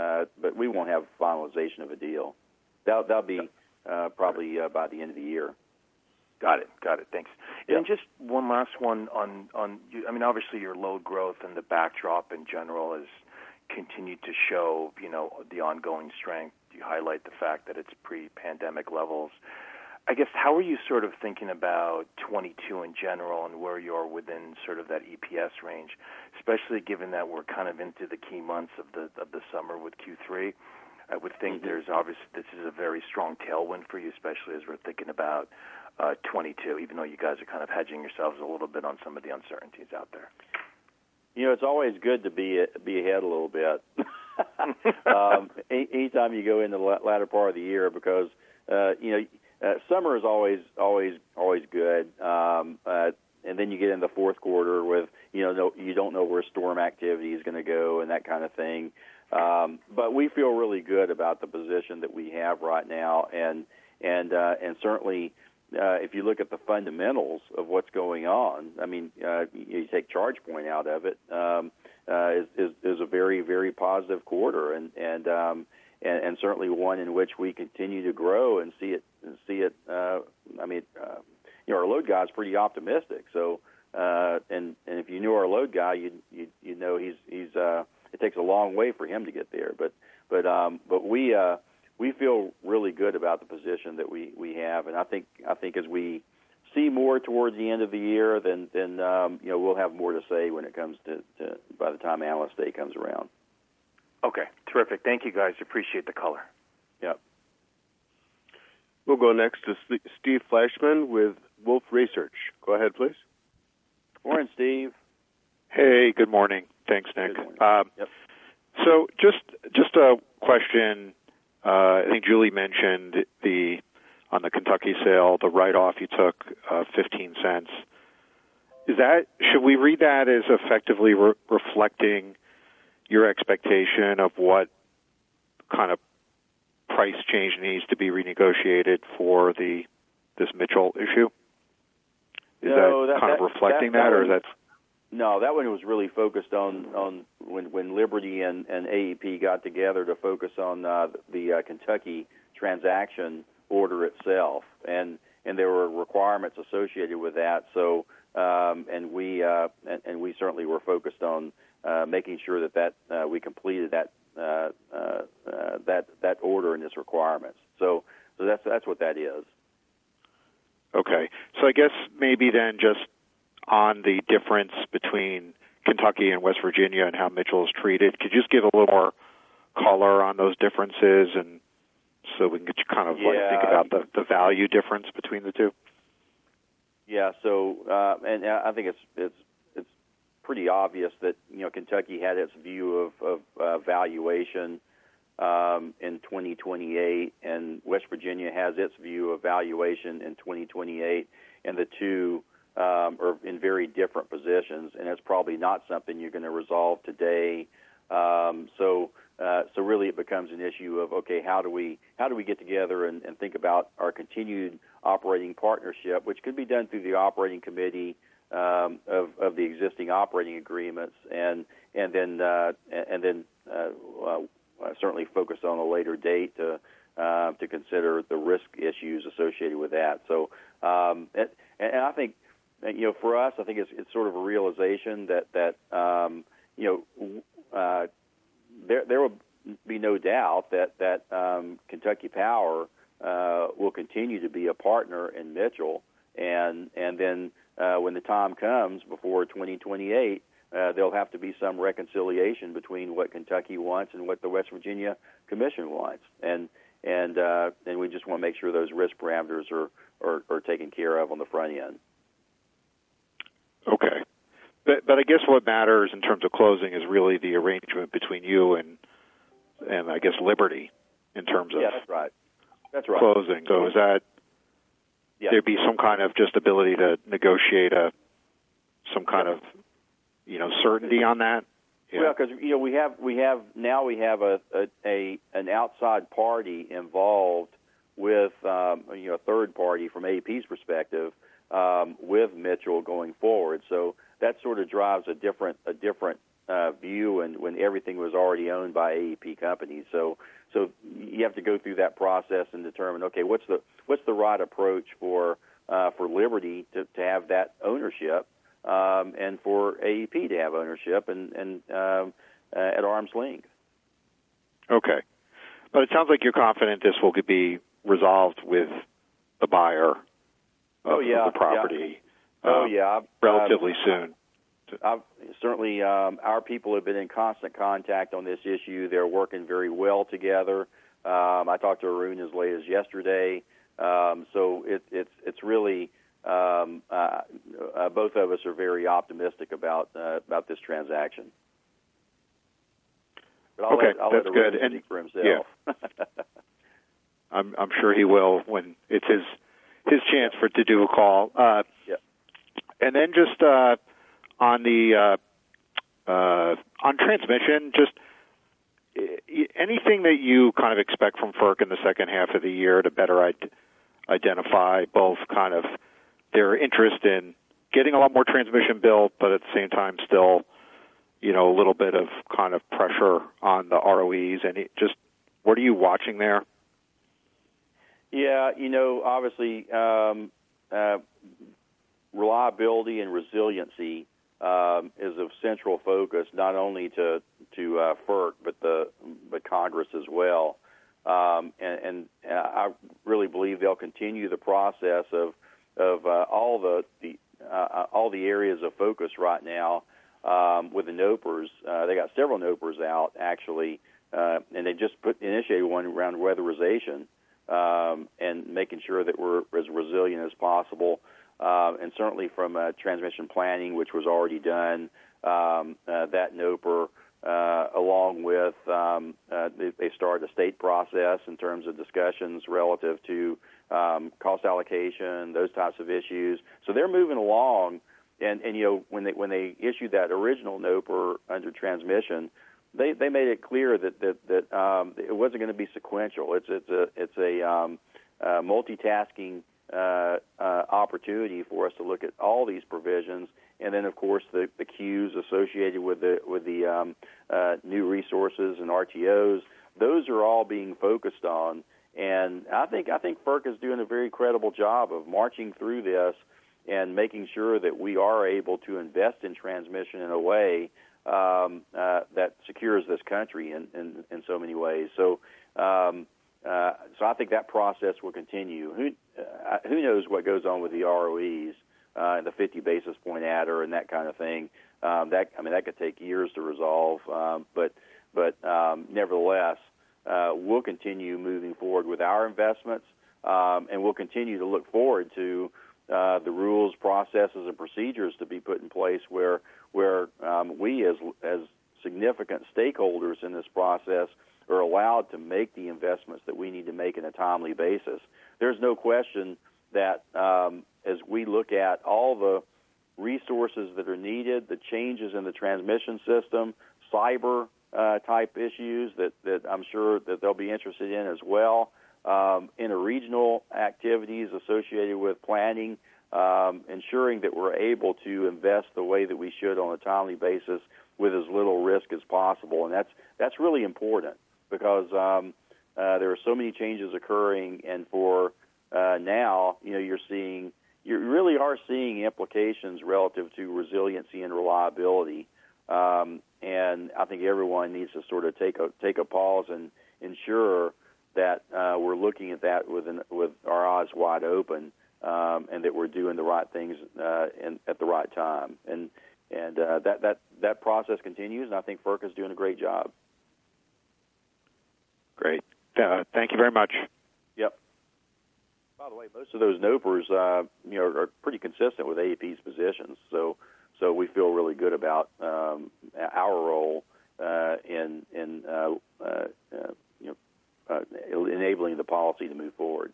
we won't have finalization of a deal. That'll be probably by the end of the year. Got it. Thanks. Yeah. And just one last one on. I mean, obviously your load growth and the backdrop in general has continued to show the ongoing strength. You highlight the fact that it's pre-pandemic levels. I guess, how are you sort of thinking about 22 in general and where you are within sort of that EPS range, especially given that we're kind of into the key months of the summer with Q3? I would think there's obviously this is a very strong tailwind for you, especially as we're thinking about 22, even though you guys are kind of hedging yourselves a little bit on some of the uncertainties out there. It's always good to be ahead a little bit. Anytime you go in the latter part of the year, because summer is always good, and then you get in the fourth quarter with you don't know where storm activity is going to go and that kind of thing. But we feel really good about the position that we have right now, and certainly. If you look at the fundamentals of what's going on, I mean, you take ChargePoint out of it, is a very, very positive quarter, and certainly one in which we continue to grow and see it. Our load guy is pretty optimistic. So, and if you knew our load guy, you know he's it takes a long way for him to get there, but we feel really good about the position that we have, and I think as we see more towards the end of the year, then we'll have more to say when it comes to by the time Analyst Day comes around. Okay, terrific. Thank you, guys. Appreciate the color. Yep. We'll go next to Steve Fleischman with Wolfe Research. Go ahead, please. Morning, Steve. Hey, good morning. Thanks, Nick. Good morning. Yep. So just a question. I think Julie mentioned on the Kentucky sale, the write-off you took, 15 cents. Should we read that as effectively reflecting your expectation of what kind of price change needs to be renegotiated for this Mitchell issue? Is that kind of reflecting that, or is that? No, that one was really focused on when Liberty and AEP got together to focus on the Kentucky transaction order itself, and there were requirements associated with that. So, and we certainly were focused on making sure that we completed that order and its requirements. So that's what that is. Okay, so I guess maybe then just on the difference between Kentucky and West Virginia and how Mitchell is treated, could you just give a little more color on those differences, and so we can get you kind of think about the value difference between the two? Yeah. So, and I think it's pretty obvious that Kentucky had its view of valuation in 2028, and West Virginia has its view of valuation in 2028, and the two are in very different positions, and it's probably not something you're going to resolve today. So really, it becomes an issue of, okay, how do we get together and think about our continued operating partnership, which could be done through the operating committee of the existing operating agreements, and then certainly focus on a later date to consider the risk issues associated with that. So, and I think. For us, I think it's sort of a realization that there will be no doubt that Kentucky Power will continue to be a partner in Mitchell, and then when the time comes before 2028, there'll have to be some reconciliation between what Kentucky wants and what the West Virginia Commission wants, and we just want to make sure those risk parameters are taken care of on the front end. Okay. But I guess what matters in terms of closing is really the arrangement between you and I guess Liberty in terms of that's right. Closing. So is that there'd be some kind of just ability to negotiate some kind of certainty on that? Yeah. Well, because we have an outside party involved with a third party from AEP's perspective. With Mitchell going forward, so that sort of drives a different view, and when everything was already owned by AEP companies, so you have to go through that process and determine, okay, what's the right approach for Liberty to have that ownership, and for AEP to have ownership, and at arm's length. Okay, but it sounds like you're confident this will be resolved with the buyer. Of the property. Relatively soon. Certainly, our people have been in constant contact on this issue. They're working very well together. I talked to Arun as late as yesterday. So it's really both of us are very optimistic about this transaction. But I'll that's let good. And speak for himself. Yeah. I'm sure he will when it's his chance to do a call. And then just on the on transmission, just anything that you kind of expect from FERC in the second half of the year to better identify both kind of their interest in getting a lot more transmission built, but at the same time still, a little bit of kind of pressure on the ROEs, and just what are you watching there? Yeah, obviously reliability and resiliency is of central focus, not only to FERC but Congress as well. And I really believe they'll continue the process of all the areas of focus right now with the NOPRs. They got several NOPRs out actually, and they just initiated one around weatherization and making sure that we're as resilient as possible. And certainly from transmission planning, which was already done, that NOPR, along with they started a state process in terms of discussions relative to cost allocation, those types of issues. So they're moving along, and when they issued that original NOPR under transmission, they made it clear that it wasn't going to be sequential. It's a multitasking opportunity for us to look at all these provisions, and then of course the queues associated with the new resources and RTOs. Those are all being focused on, and I think FERC is doing a very credible job of marching through this and making sure that we are able to invest in transmission in a way that secures this country in so many ways. So I think that process will continue. Who knows what goes on with the ROEs, the 50 basis point adder, and that kind of thing. That could take years to resolve. But nevertheless, we'll continue moving forward with our investments, and we'll continue to look forward to the rules, processes, and procedures to be put in place where we as significant stakeholders in this process are allowed to make the investments that we need to make in a timely basis. There's no question that as we look at all the resources that are needed, the changes in the transmission system, cyber type issues that I'm sure that they'll be interested in as well, interregional activities associated with planning, ensuring that we're able to invest the way that we should on a timely basis with as little risk as possible. And that's really important because there are so many changes occurring, and for now, you really are seeing implications relative to resiliency and reliability. And I think everyone needs to sort of take a pause and ensure that we're looking at that with our eyes wide open, and that we're doing the right things at the right time. And that process continues, and I think FERC is doing a great job. Great. Thank you very much. Yep. By the way, most of those NOPRs, are pretty consistent with AEP's positions. So we feel really good about our role in enabling the policy to move forward.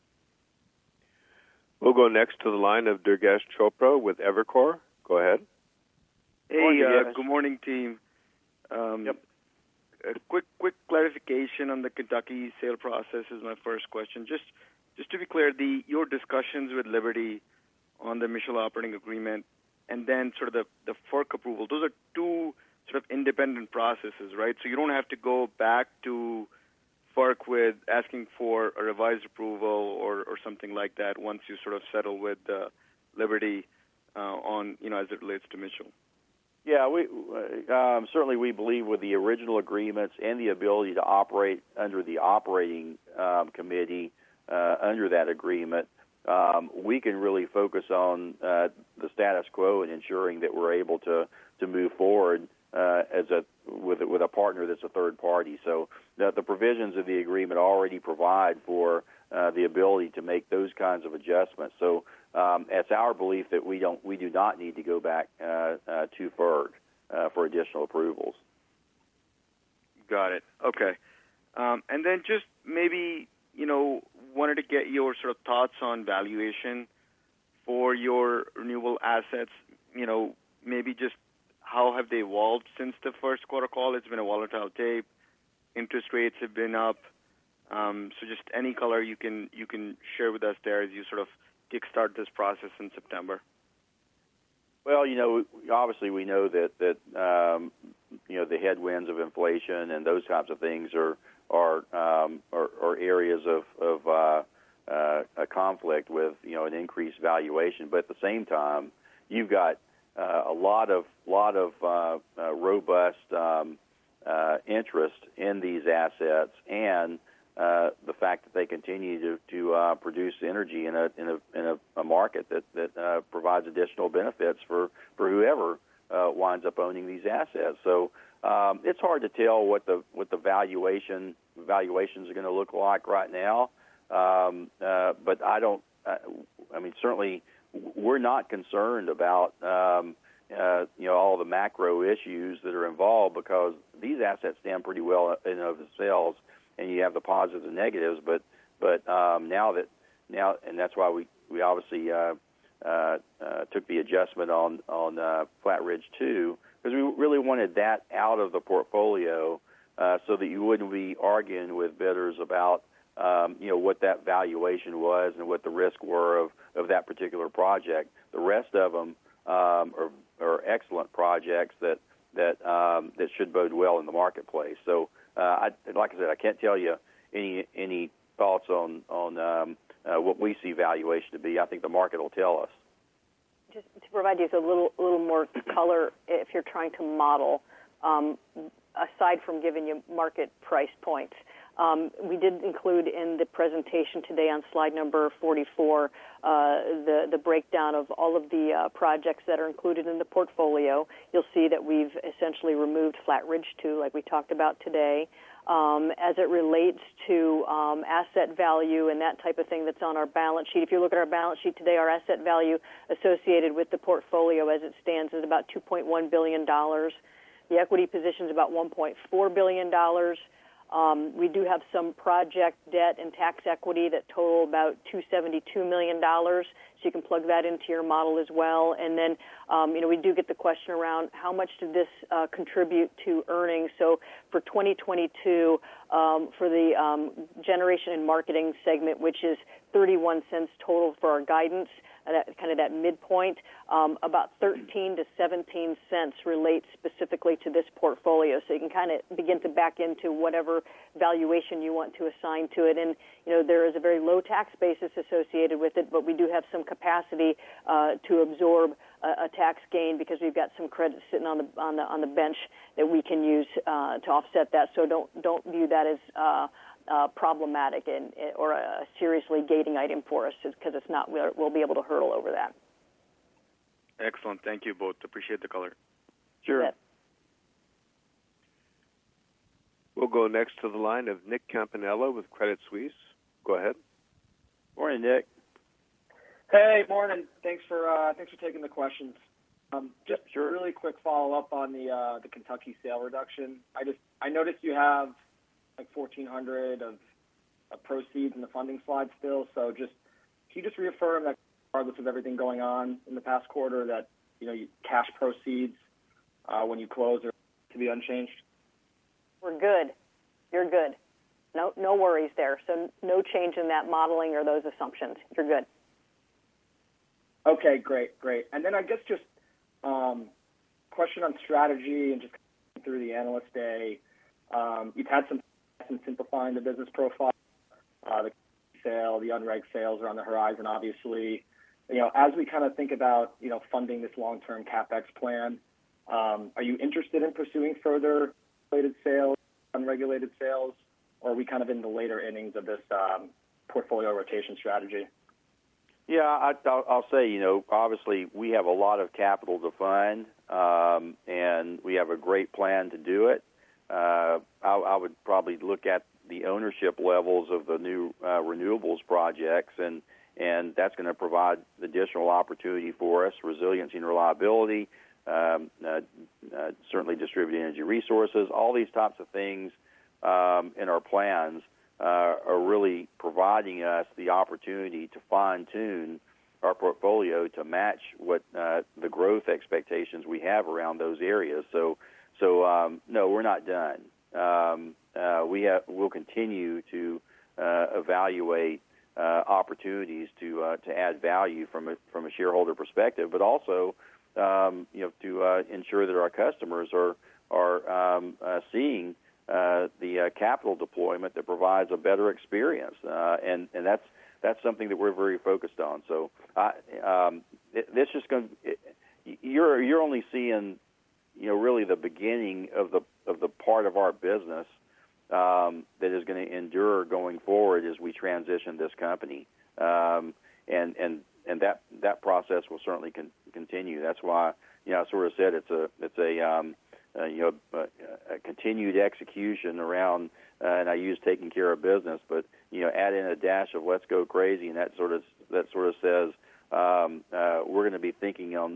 We'll go next to the line of Durgesh Chopra with Evercore. Go ahead. Hey, good morning, team. Yep. A quick clarification on the Kentucky sale process is my first question. Just to be clear, your discussions with Liberty on the initial operating agreement and then sort of the FERC approval, those are two sort of independent processes, right? So you don't have to go back to FERC with asking for a revised approval or something like that once you sort of settle with Liberty on, as it relates to Mitchell. Yeah, we certainly we believe with the original agreements and the ability to operate under the operating committee under that agreement, we can really focus on the status quo and ensuring that we're able to move forward with a partner that's a third party. So the provisions of the agreement already provide for the ability to make those kinds of adjustments. So it's our belief that we do not need to go back to FERC for additional approvals. Got it. Okay. And then just maybe, wanted to get your sort of thoughts on valuation for your renewable assets. Maybe just how have they evolved since the first quarter call? It's been a volatile tape. Interest rates have been up. So just any color you can share with us there as you sort of kickstart this process in September. Well, obviously we know that the headwinds of inflation and those types of things are areas of a conflict with an increased valuation. But at the same time, you've got a lot of robust interest in these assets, and the fact that they continue to produce energy in a market that provides additional benefits for whoever winds up owning these assets. So it's hard to tell what the valuations are going to look like right now. But certainly we're not concerned about all the macro issues that are involved, because these assets stand pretty well in and of themselves, and you have the positives and negatives. But now, and that's why we obviously took the adjustment on Flat Ridge 2, because we really wanted that out of the portfolio, so that you wouldn't be arguing with bidders about what that valuation was and what the risks were of that particular project. The rest of them are excellent projects that should bode well in the marketplace. So, like I said, I can't tell you any thoughts on what we see valuation to be. I think the market will tell us. Just to provide you with a little more color, if you're trying to model, aside from giving you market price points, we did include in the presentation today on slide number 44 the breakdown of all of the projects that are included in the portfolio. You'll see that we've essentially removed Flat Ridge 2, like we talked about today. As it relates to asset value and that type of thing that's on our balance sheet, if you look at our balance sheet today, our asset value associated with the portfolio as it stands is about $2.1 billion. The equity position is about $1.4 billion. We do have some project debt and tax equity that total about $272 million, so you can plug that into your model as well. And then, we do get the question around how much did this contribute to earnings. So for 2022, for the generation and marketing segment, which is 31 cents total for our guidance, that midpoint, about 13 to 17 cents relates specifically to this portfolio. So you can kind of begin to back into whatever valuation you want to assign to it. And, there is a very low tax basis associated with it, but we do have some capacity to absorb a tax gain, because we've got some credits sitting on the bench that we can use to offset that. So don't view that as problematic or a seriously gating item for us, because it's not. We'll be able to hurdle over that. Excellent. Thank you both. Appreciate the color. Sure. We'll go next to the line of Nick Campanella with Credit Suisse. Go ahead. Morning, Nick. Hey, morning. Thanks for taking the questions. Just sure. A really quick follow-up on the Kentucky sale reduction. I noticed you have like $1,400 of proceeds in the funding slide still. So can you just reaffirm that, regardless of everything going on in the past quarter, that cash proceeds when you close are to be unchanged? We're good. You're good. No worries there. So no change in that modeling or those assumptions. You're good. Okay, great. And then I guess just question on strategy and just through the Analyst Day. You've had some in simplifying the business profile. The sale, the unreg sales are on the horizon, obviously. As we kind of think about, funding this long-term CapEx plan, are you interested in pursuing further regulated sales, unregulated sales, or are we kind of in the later innings of this portfolio rotation strategy? Yeah, I'll say, obviously we have a lot of capital to fund, and we have a great plan to do it. I would probably look at the ownership levels of the new renewables projects, and that's going to provide additional opportunity for us, resiliency and reliability, certainly distributed energy resources. All these types of things in our plans are really providing us the opportunity to fine-tune our portfolio to match what the growth expectations we have around those areas. So no, we're not done. We'll continue to evaluate opportunities to add value from a shareholder perspective, but also to ensure that our customers are seeing the capital deployment that provides a better experience, and that's something that we're very focused on. So this is going. You're only seeing, really the beginning of the part of our business that is going to endure going forward as we transition this company, and that process will certainly continue. That's why I sort of said it's a continued execution around, and I use taking care of business, but add in a dash of let's go crazy, and that sort of says we're going to be thinking on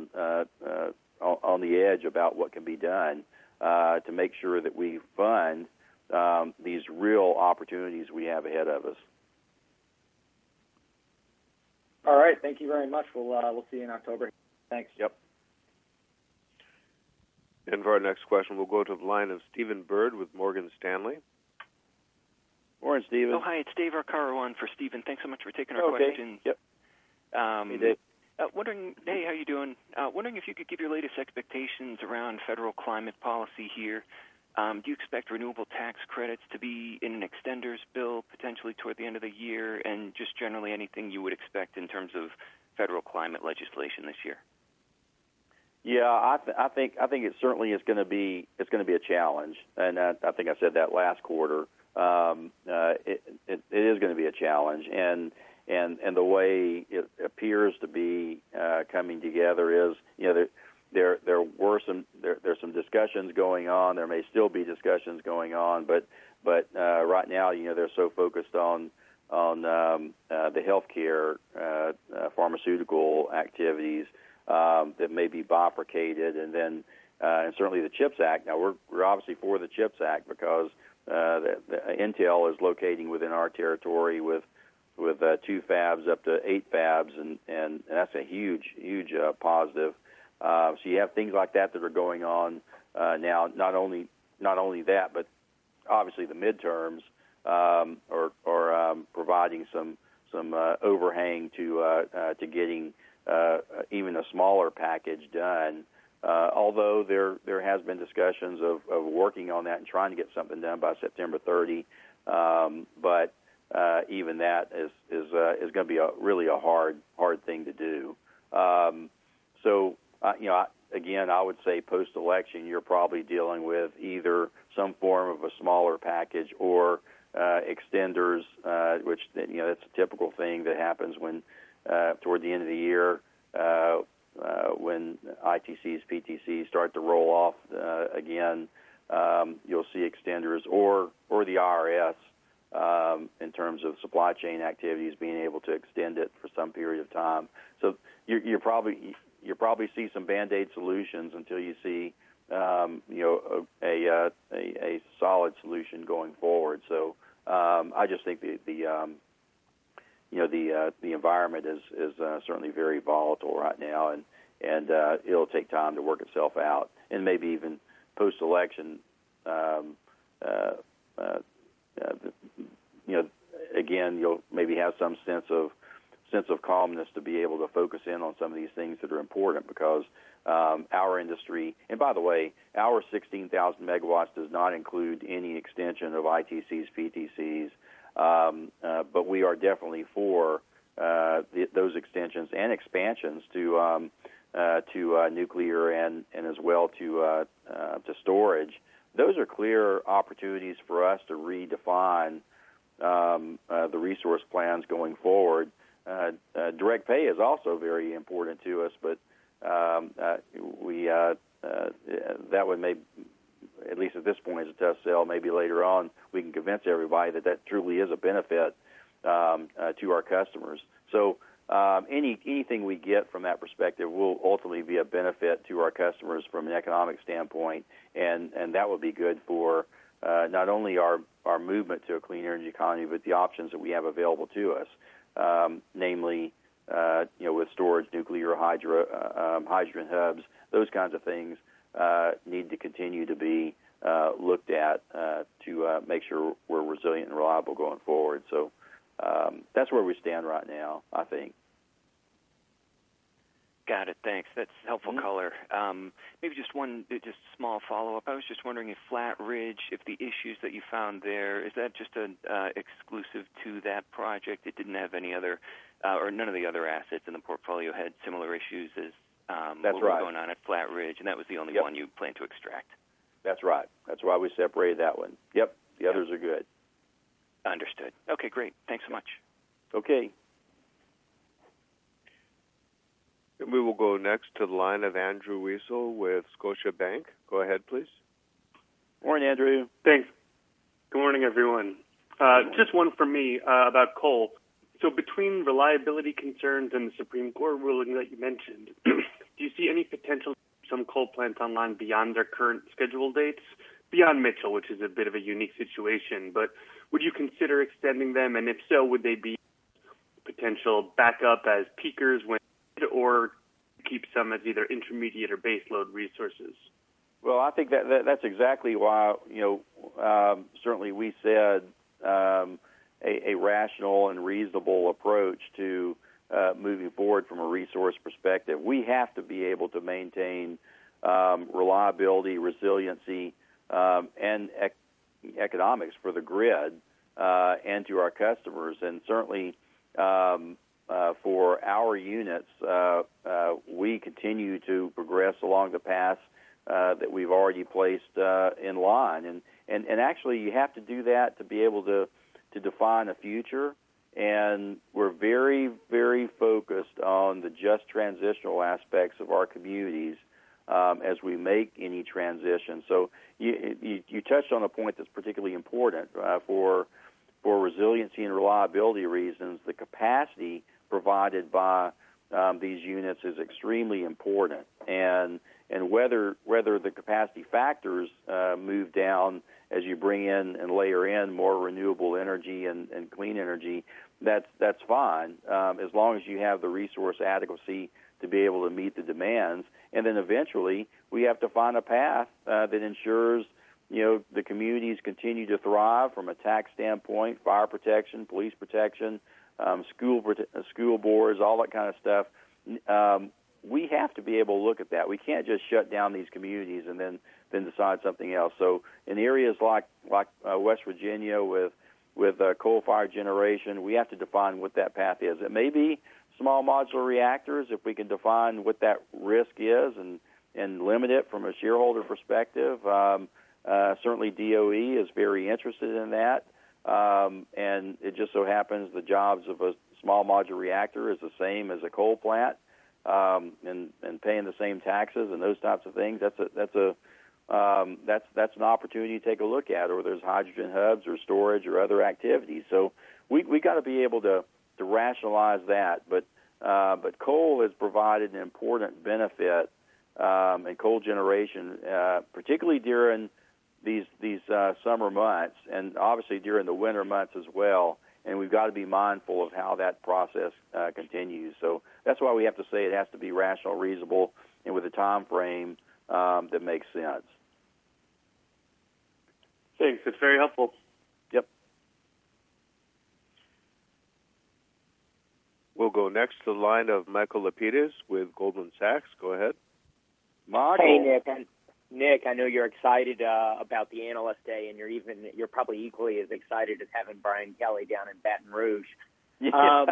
the edge about what can be done to make sure that we fund these real opportunities we have ahead of us. All right, thank you very much. We'll see you in October. Thanks. Yep. And for our next question, we'll go to the line of Stephen Byrd with Morgan Stanley. Morning, Stephen. Oh, hi, it's Dave Arcaro on for Stephen. Thanks so much for taking our questions. Yep. Hey, Dave. Hey, how you doing? Wondering if you could give your latest expectations around federal climate policy here. Do you expect renewable tax credits to be in an extenders bill potentially toward the end of the year, and just generally anything you would expect in terms of federal climate legislation this year? Yeah, I think it certainly is going to be a challenge, and I think I said that last quarter. It is going to be a challenge, and the way it appears to be coming together is there's some discussions going on. There may still be discussions going on, but right now they're so focused on the healthcare pharmaceutical activities that may be bifurcated, and then and certainly the CHIPS Act. Now we're obviously for the CHIPS Act because the Intel is locating within our territory with 2 fabs up to 8 fabs, and that's a huge positive. So you have things like that are going on now. Not only that, but obviously the midterms are providing some overhang to getting even a smaller package done. Although there has been discussions of working on that and trying to get something done by September 30, but even that is going to be really a hard thing to do. So again, I would say post-election, you're probably dealing with either some form of a smaller package or extenders, which that's a typical thing that happens when toward the end of the year when ITCs, PTCs start to roll off again. You'll see extenders or the IRS in terms of supply chain activities being able to extend it for some period of time. So you'll probably see some Band-Aid solutions until you see a solid solution going forward. So I just think the environment is certainly very volatile right now, and it'll take time to work itself out, and maybe even post-election. Again, you'll maybe have some sense of calmness to be able to focus in on some of these things that are important, because our industry, and by the way, our 16,000 megawatts does not include any extension of ITCs, PTCs, but we are definitely for those extensions and expansions to nuclear and as well to storage. Those are clear opportunities for us to redefine the resource plans going forward direct pay is also very important to us, but that would maybe, at least at this point, is a tough sell. Maybe later on we can convince everybody that truly is a benefit to our customers. So anything we get from that perspective will ultimately be a benefit to our customers from an economic standpoint, and that would be good for not only our movement to a clean energy economy, but the options that we have available to us, namely, with storage, nuclear, hydrogen hubs, those kinds of things need to continue to be looked at to make sure we're resilient and reliable going forward. So that's where we stand right now, I think. Got it. Thanks. That's helpful color. Maybe just small follow-up. I was just wondering if Flat Ridge, if the issues that you found there, is that just exclusive to that project? It didn't have any other, or none of the other assets in the portfolio had similar issues as what was going on at Flat Ridge, and that was the only one you plan to extract? That's right. That's why we separated that one. Yep. The others are good. Understood. Okay, great. Thanks so much. Okay. And we will go next to the line of Andrew Weisel with Scotiabank. Go ahead, please. Morning, Andrew. Thanks. Good morning, everyone. Just one for me about coal. So between reliability concerns and the Supreme Court ruling that you mentioned, do you see any potential for some coal plants online beyond their current scheduled dates? Beyond Mitchell, which is a bit of a unique situation, but would you consider extending them? And if so, would they be potential backup as peakers when, or keep some as either intermediate or base load resources? Well, I think that's exactly why, certainly we said a rational and reasonable approach to moving forward from a resource perspective. We have to be able to maintain reliability, resiliency, and economics for the grid and to our customers. And certainly for our units, we continue to progress along the path that we've already placed in line. And actually, you have to do that to be able to define a future. And we're very, very focused on the just transitional aspects of our communities as we make any transition. So you touched on a point that's particularly important for resiliency and reliability reasons. The capacity provided by these units is extremely important, and whether the capacity factors move down as you bring in and layer in more renewable energy and clean energy, that's fine as long as you have the resource adequacy to be able to meet the demands. And then eventually we have to find a path that ensures the communities continue to thrive from a tax standpoint, fire protection, police protection, school boards, all that kind of stuff. We have to be able to look at that. We can't just shut down these communities and then decide something else. So in areas like West Virginia with coal-fired generation, we have to define what that path is. It may be small modular reactors if we can define what that risk is and limit it from a shareholder perspective. Certainly DOE is very interested in that. And it just so happens the jobs of a small modular reactor is the same as a coal plant, and paying the same taxes and those types of things. That's an opportunity to take a look at. Or there's hydrogen hubs or storage or other activities. So we got to be able to rationalize that. But coal has provided an important benefit in coal generation, particularly during these summer months, and obviously during the winter months as well. And we've got to be mindful of how that process continues. So that's why we have to say it has to be rational, reasonable, and with a time frame that makes sense. Thanks. It's very helpful. Yep. We'll go next to the line of Michael Lapides with Goldman Sachs. Go ahead. Michael. Hey, Nick, I know you're excited about the Analyst Day, and you're probably equally as excited as having Brian Kelly down in Baton Rouge. Yeah.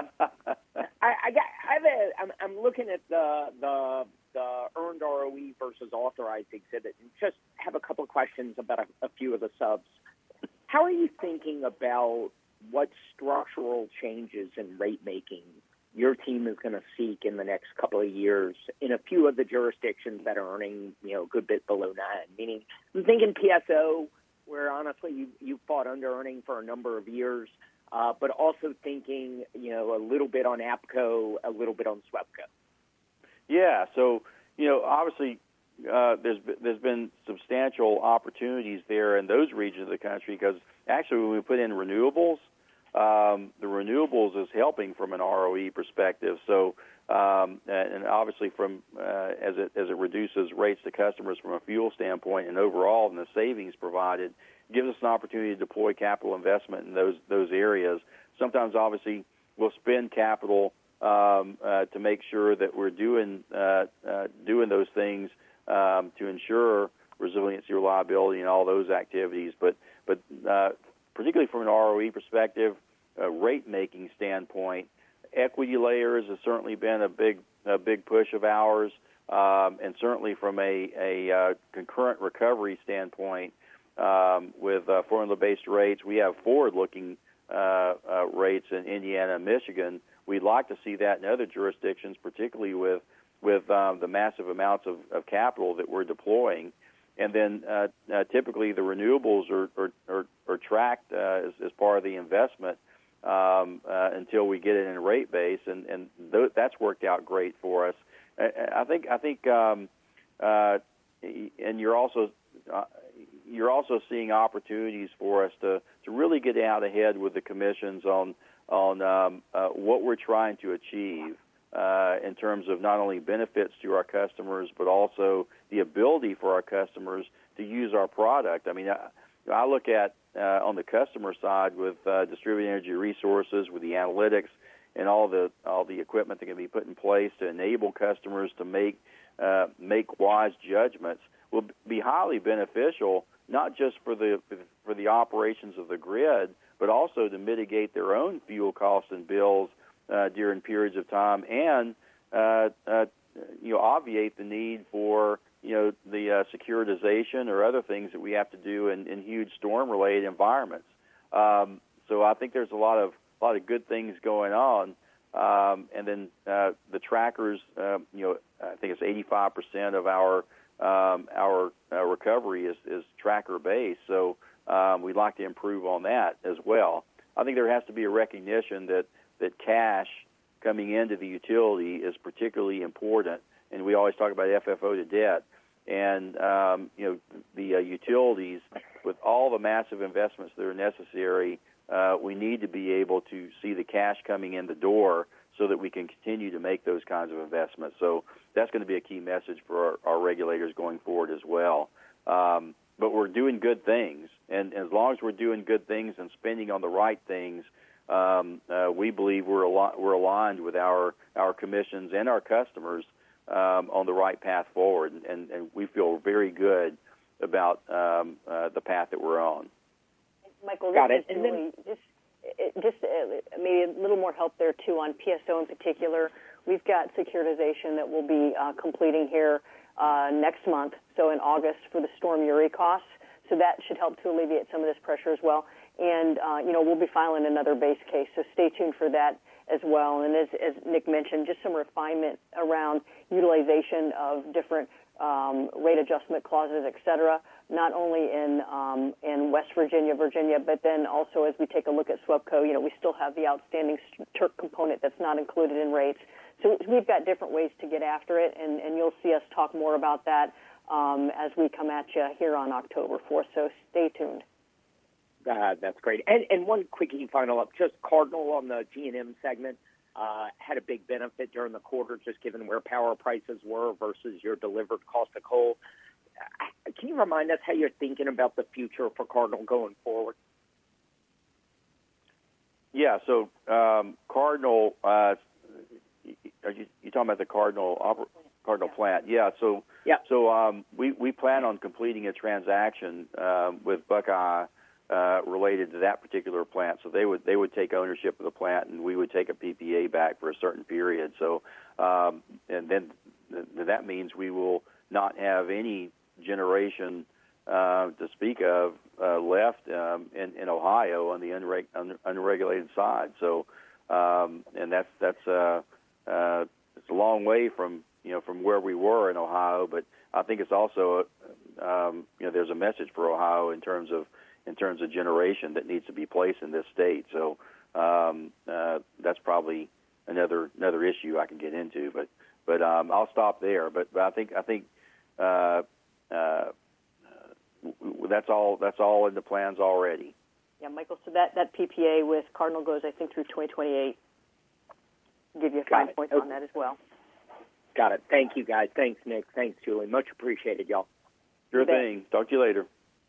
I'm looking at the earned ROE versus authorized exhibit, and just have a couple of questions about a few of the subs. How are you thinking about what structural changes in rate making your team is going to seek in the next couple of years in a few of the jurisdictions that are earning, a good bit below 9? Meaning, I'm thinking PSO, where honestly you fought under earning for a number of years, but also thinking, a little bit on APCO, a little bit on SWEPCO. Yeah, so obviously there's been substantial opportunities there in those regions of the country because actually when we put in renewables, the renewables is helping from an ROE perspective. So and obviously from as it reduces rates to customers from a fuel standpoint and overall and the savings provided, gives us an opportunity to deploy capital investment in those areas. Sometimes obviously we'll spend capital to make sure that we're doing those things to ensure resiliency, reliability, and all those activities. But particularly from an ROE perspective, rate-making standpoint, equity layers has certainly been a big push of ours, and certainly from a concurrent recovery standpoint with formula-based rates, we have forward-looking rates in Indiana and Michigan. We'd like to see that in other jurisdictions, particularly with the massive amounts of capital that we're deploying. And then typically the renewables are tracked as part of the investment until we get it in a rate base, and that's worked out great for us. I think, and you're also seeing opportunities for us to really get out ahead with the commissions on what we're trying to achieve in terms of not only benefits to our customers, but also the ability for our customers to use our product. I mean, I look at on the customer side with distributed energy resources, with the analytics and all the equipment that can be put in place to enable customers to make wise judgments will be highly beneficial, not just for the operations of the grid, but also to mitigate their own fuel costs and bills during periods of time, and obviate the need for the securitization or other things that we have to do in huge storm-related environments. So I think there's a lot of good things going on, and then the trackers. I think it's 85% of our recovery is tracker based. So we'd like to improve on that as well. I think there has to be a recognition that cash coming into the utility is particularly important, and we always talk about FFO to debt. And the utilities, with all the massive investments that are necessary, we need to be able to see the cash coming in the door so that we can continue to make those kinds of investments. So that's going to be a key message for our regulators going forward as well. But we're doing good things, and as long as we're doing good things and spending on the right things, we believe we're aligned with our commissions and our customers on the right path forward, and we feel very good about the path that we're on. Michael, this is really just maybe a little more help there too on PSO in particular. We've got securitization that we'll be completing here next month, so in August, for the Storm Uri costs. So that should help to alleviate some of this pressure as well. And we'll be filing another base case, so stay tuned for that as well. And as Nick mentioned, just some refinement around utilization of different rate adjustment clauses, et cetera, not only in West Virginia, but then also as we take a look at SWEPCO, we still have the outstanding Turk component that's not included in rates. So we've got different ways to get after it, and you'll see us talk more about that as we come at you here on October 4th, so stay tuned. That's great. And one quickie final up, just Cardinal on the G&M segment had a big benefit during the quarter, just given where power prices were versus your delivered cost of coal. Can you remind us how you're thinking about the future for Cardinal going forward? Yeah, so Cardinal, are you talking about the Cardinal plant? Yeah, so we plan on completing a transaction with Buckeye related to that particular plant. So they would take ownership of the plant, and we would take a PPA back for a certain period. So and then that means we will not have any generation to speak of left in Ohio on the unregulated side. So and that's it's a long way from where we were in Ohio. But I think it's also there's a message for Ohio in terms of generation that needs to be placed in this state. So that's probably another issue I can get into. But I'll stop there. But I think that's all in the plans already. Yeah, Michael. So that PPA with Cardinal goes, I think, through 2028. Give you a fine point on that as well. Got it. Thank you, guys. Thanks, Nick. Thanks, Julie. Much appreciated, y'all. Sure thing. Talk to you later.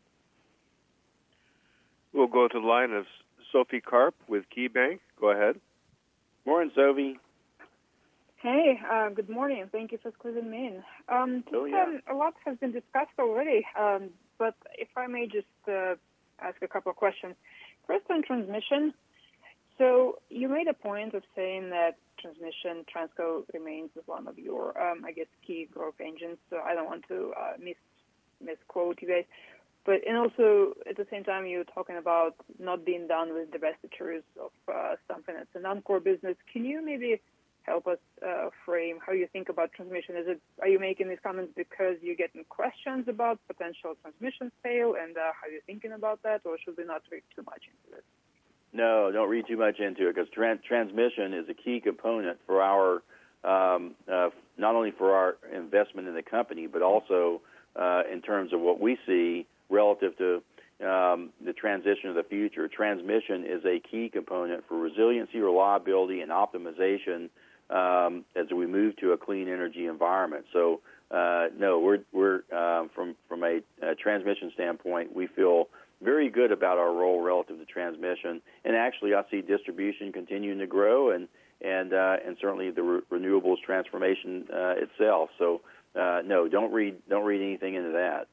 We'll go to the line of Sophie Karp with KeyBank. Go ahead. Morning, Sophie. Hey, good morning. Thank you for squeezing me in. A lot has been discussed already, but if I may just ask a couple of questions. First, on transmission. So you made a point of saying that transmission, Transco remains as one of your, key growth engines. So I don't want to misquote you guys. And also, at the same time, you're talking about not being done with divestitures of something that's a non-core business. Can you maybe help us frame how you think about transmission? Are you making these comments because you're getting questions about potential transmission sale, and how you're thinking about that, or should we not read too much into this? No, don't read too much into it, because transmission is a key component for our not only for our investment in the company, but also in terms of what we see relative to the transition of the future. Transmission is a key component for resiliency, reliability, and optimization as we move to a clean energy environment. So, no, we're from a transmission standpoint, we feel very good about our role relative to transmission, and actually, I see distribution continuing to grow, and certainly the renewables transformation itself. So, no, don't read anything into that.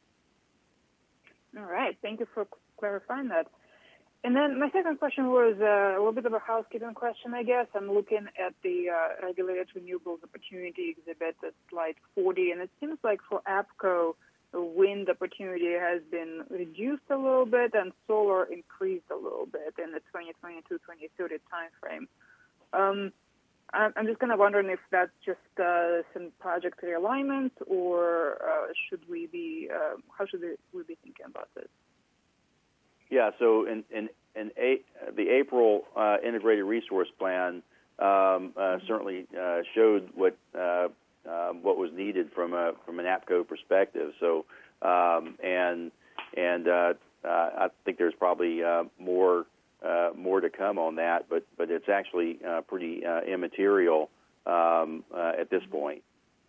All right, thank you for clarifying that. And then my second question was a little bit of a housekeeping question, I guess. I'm looking at the regulated renewables opportunity exhibit at slide 40, and it seems like for APCO, the wind opportunity has been reduced a little bit and solar increased a little bit in the 2022-2030 timeframe. I'm just kind of wondering if that's just some project realignment, or should we be how should we be thinking about this? Yeah, so in the April Integrated Resource Plan certainly showed what was needed from an APCO perspective. So I think there's probably more to come on that, but it's actually pretty immaterial at this point.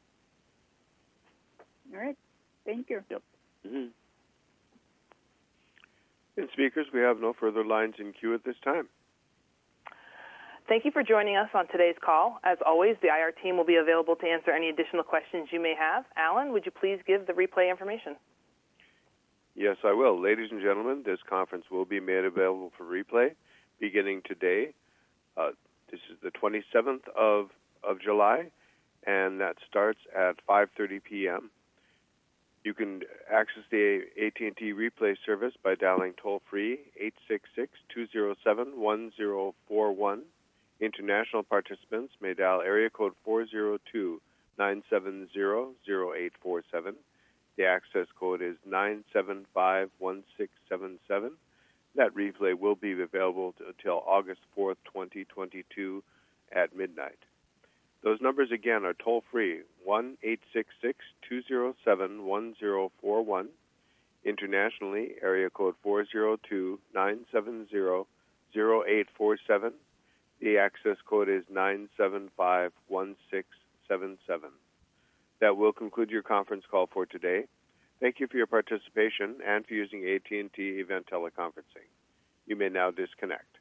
All right, thank you. Yep. Mm-hmm. And speakers, we have no further lines in queue at this time. Thank you for joining us on today's call. As always, the IR team will be available to answer any additional questions you may have. Alan, would you please give the replay information? Yes, I will. Ladies and gentlemen, this conference will be made available for replay beginning today. This is the 27th of July, and that starts at 5:30 p.m. You can access the AT&T replay service by dialing toll-free 866-207-1041. International participants may dial area code 402-970-0847. The access code is 9751677. That replay will be available until August 4th, 2022 at midnight. Those numbers again are toll-free, 1-866-207-1041. Internationally, area code 402-970-0847. The access code is 9751677. That will conclude your conference call for today. Thank you for your participation and for using AT&T Event Teleconferencing. You may now disconnect.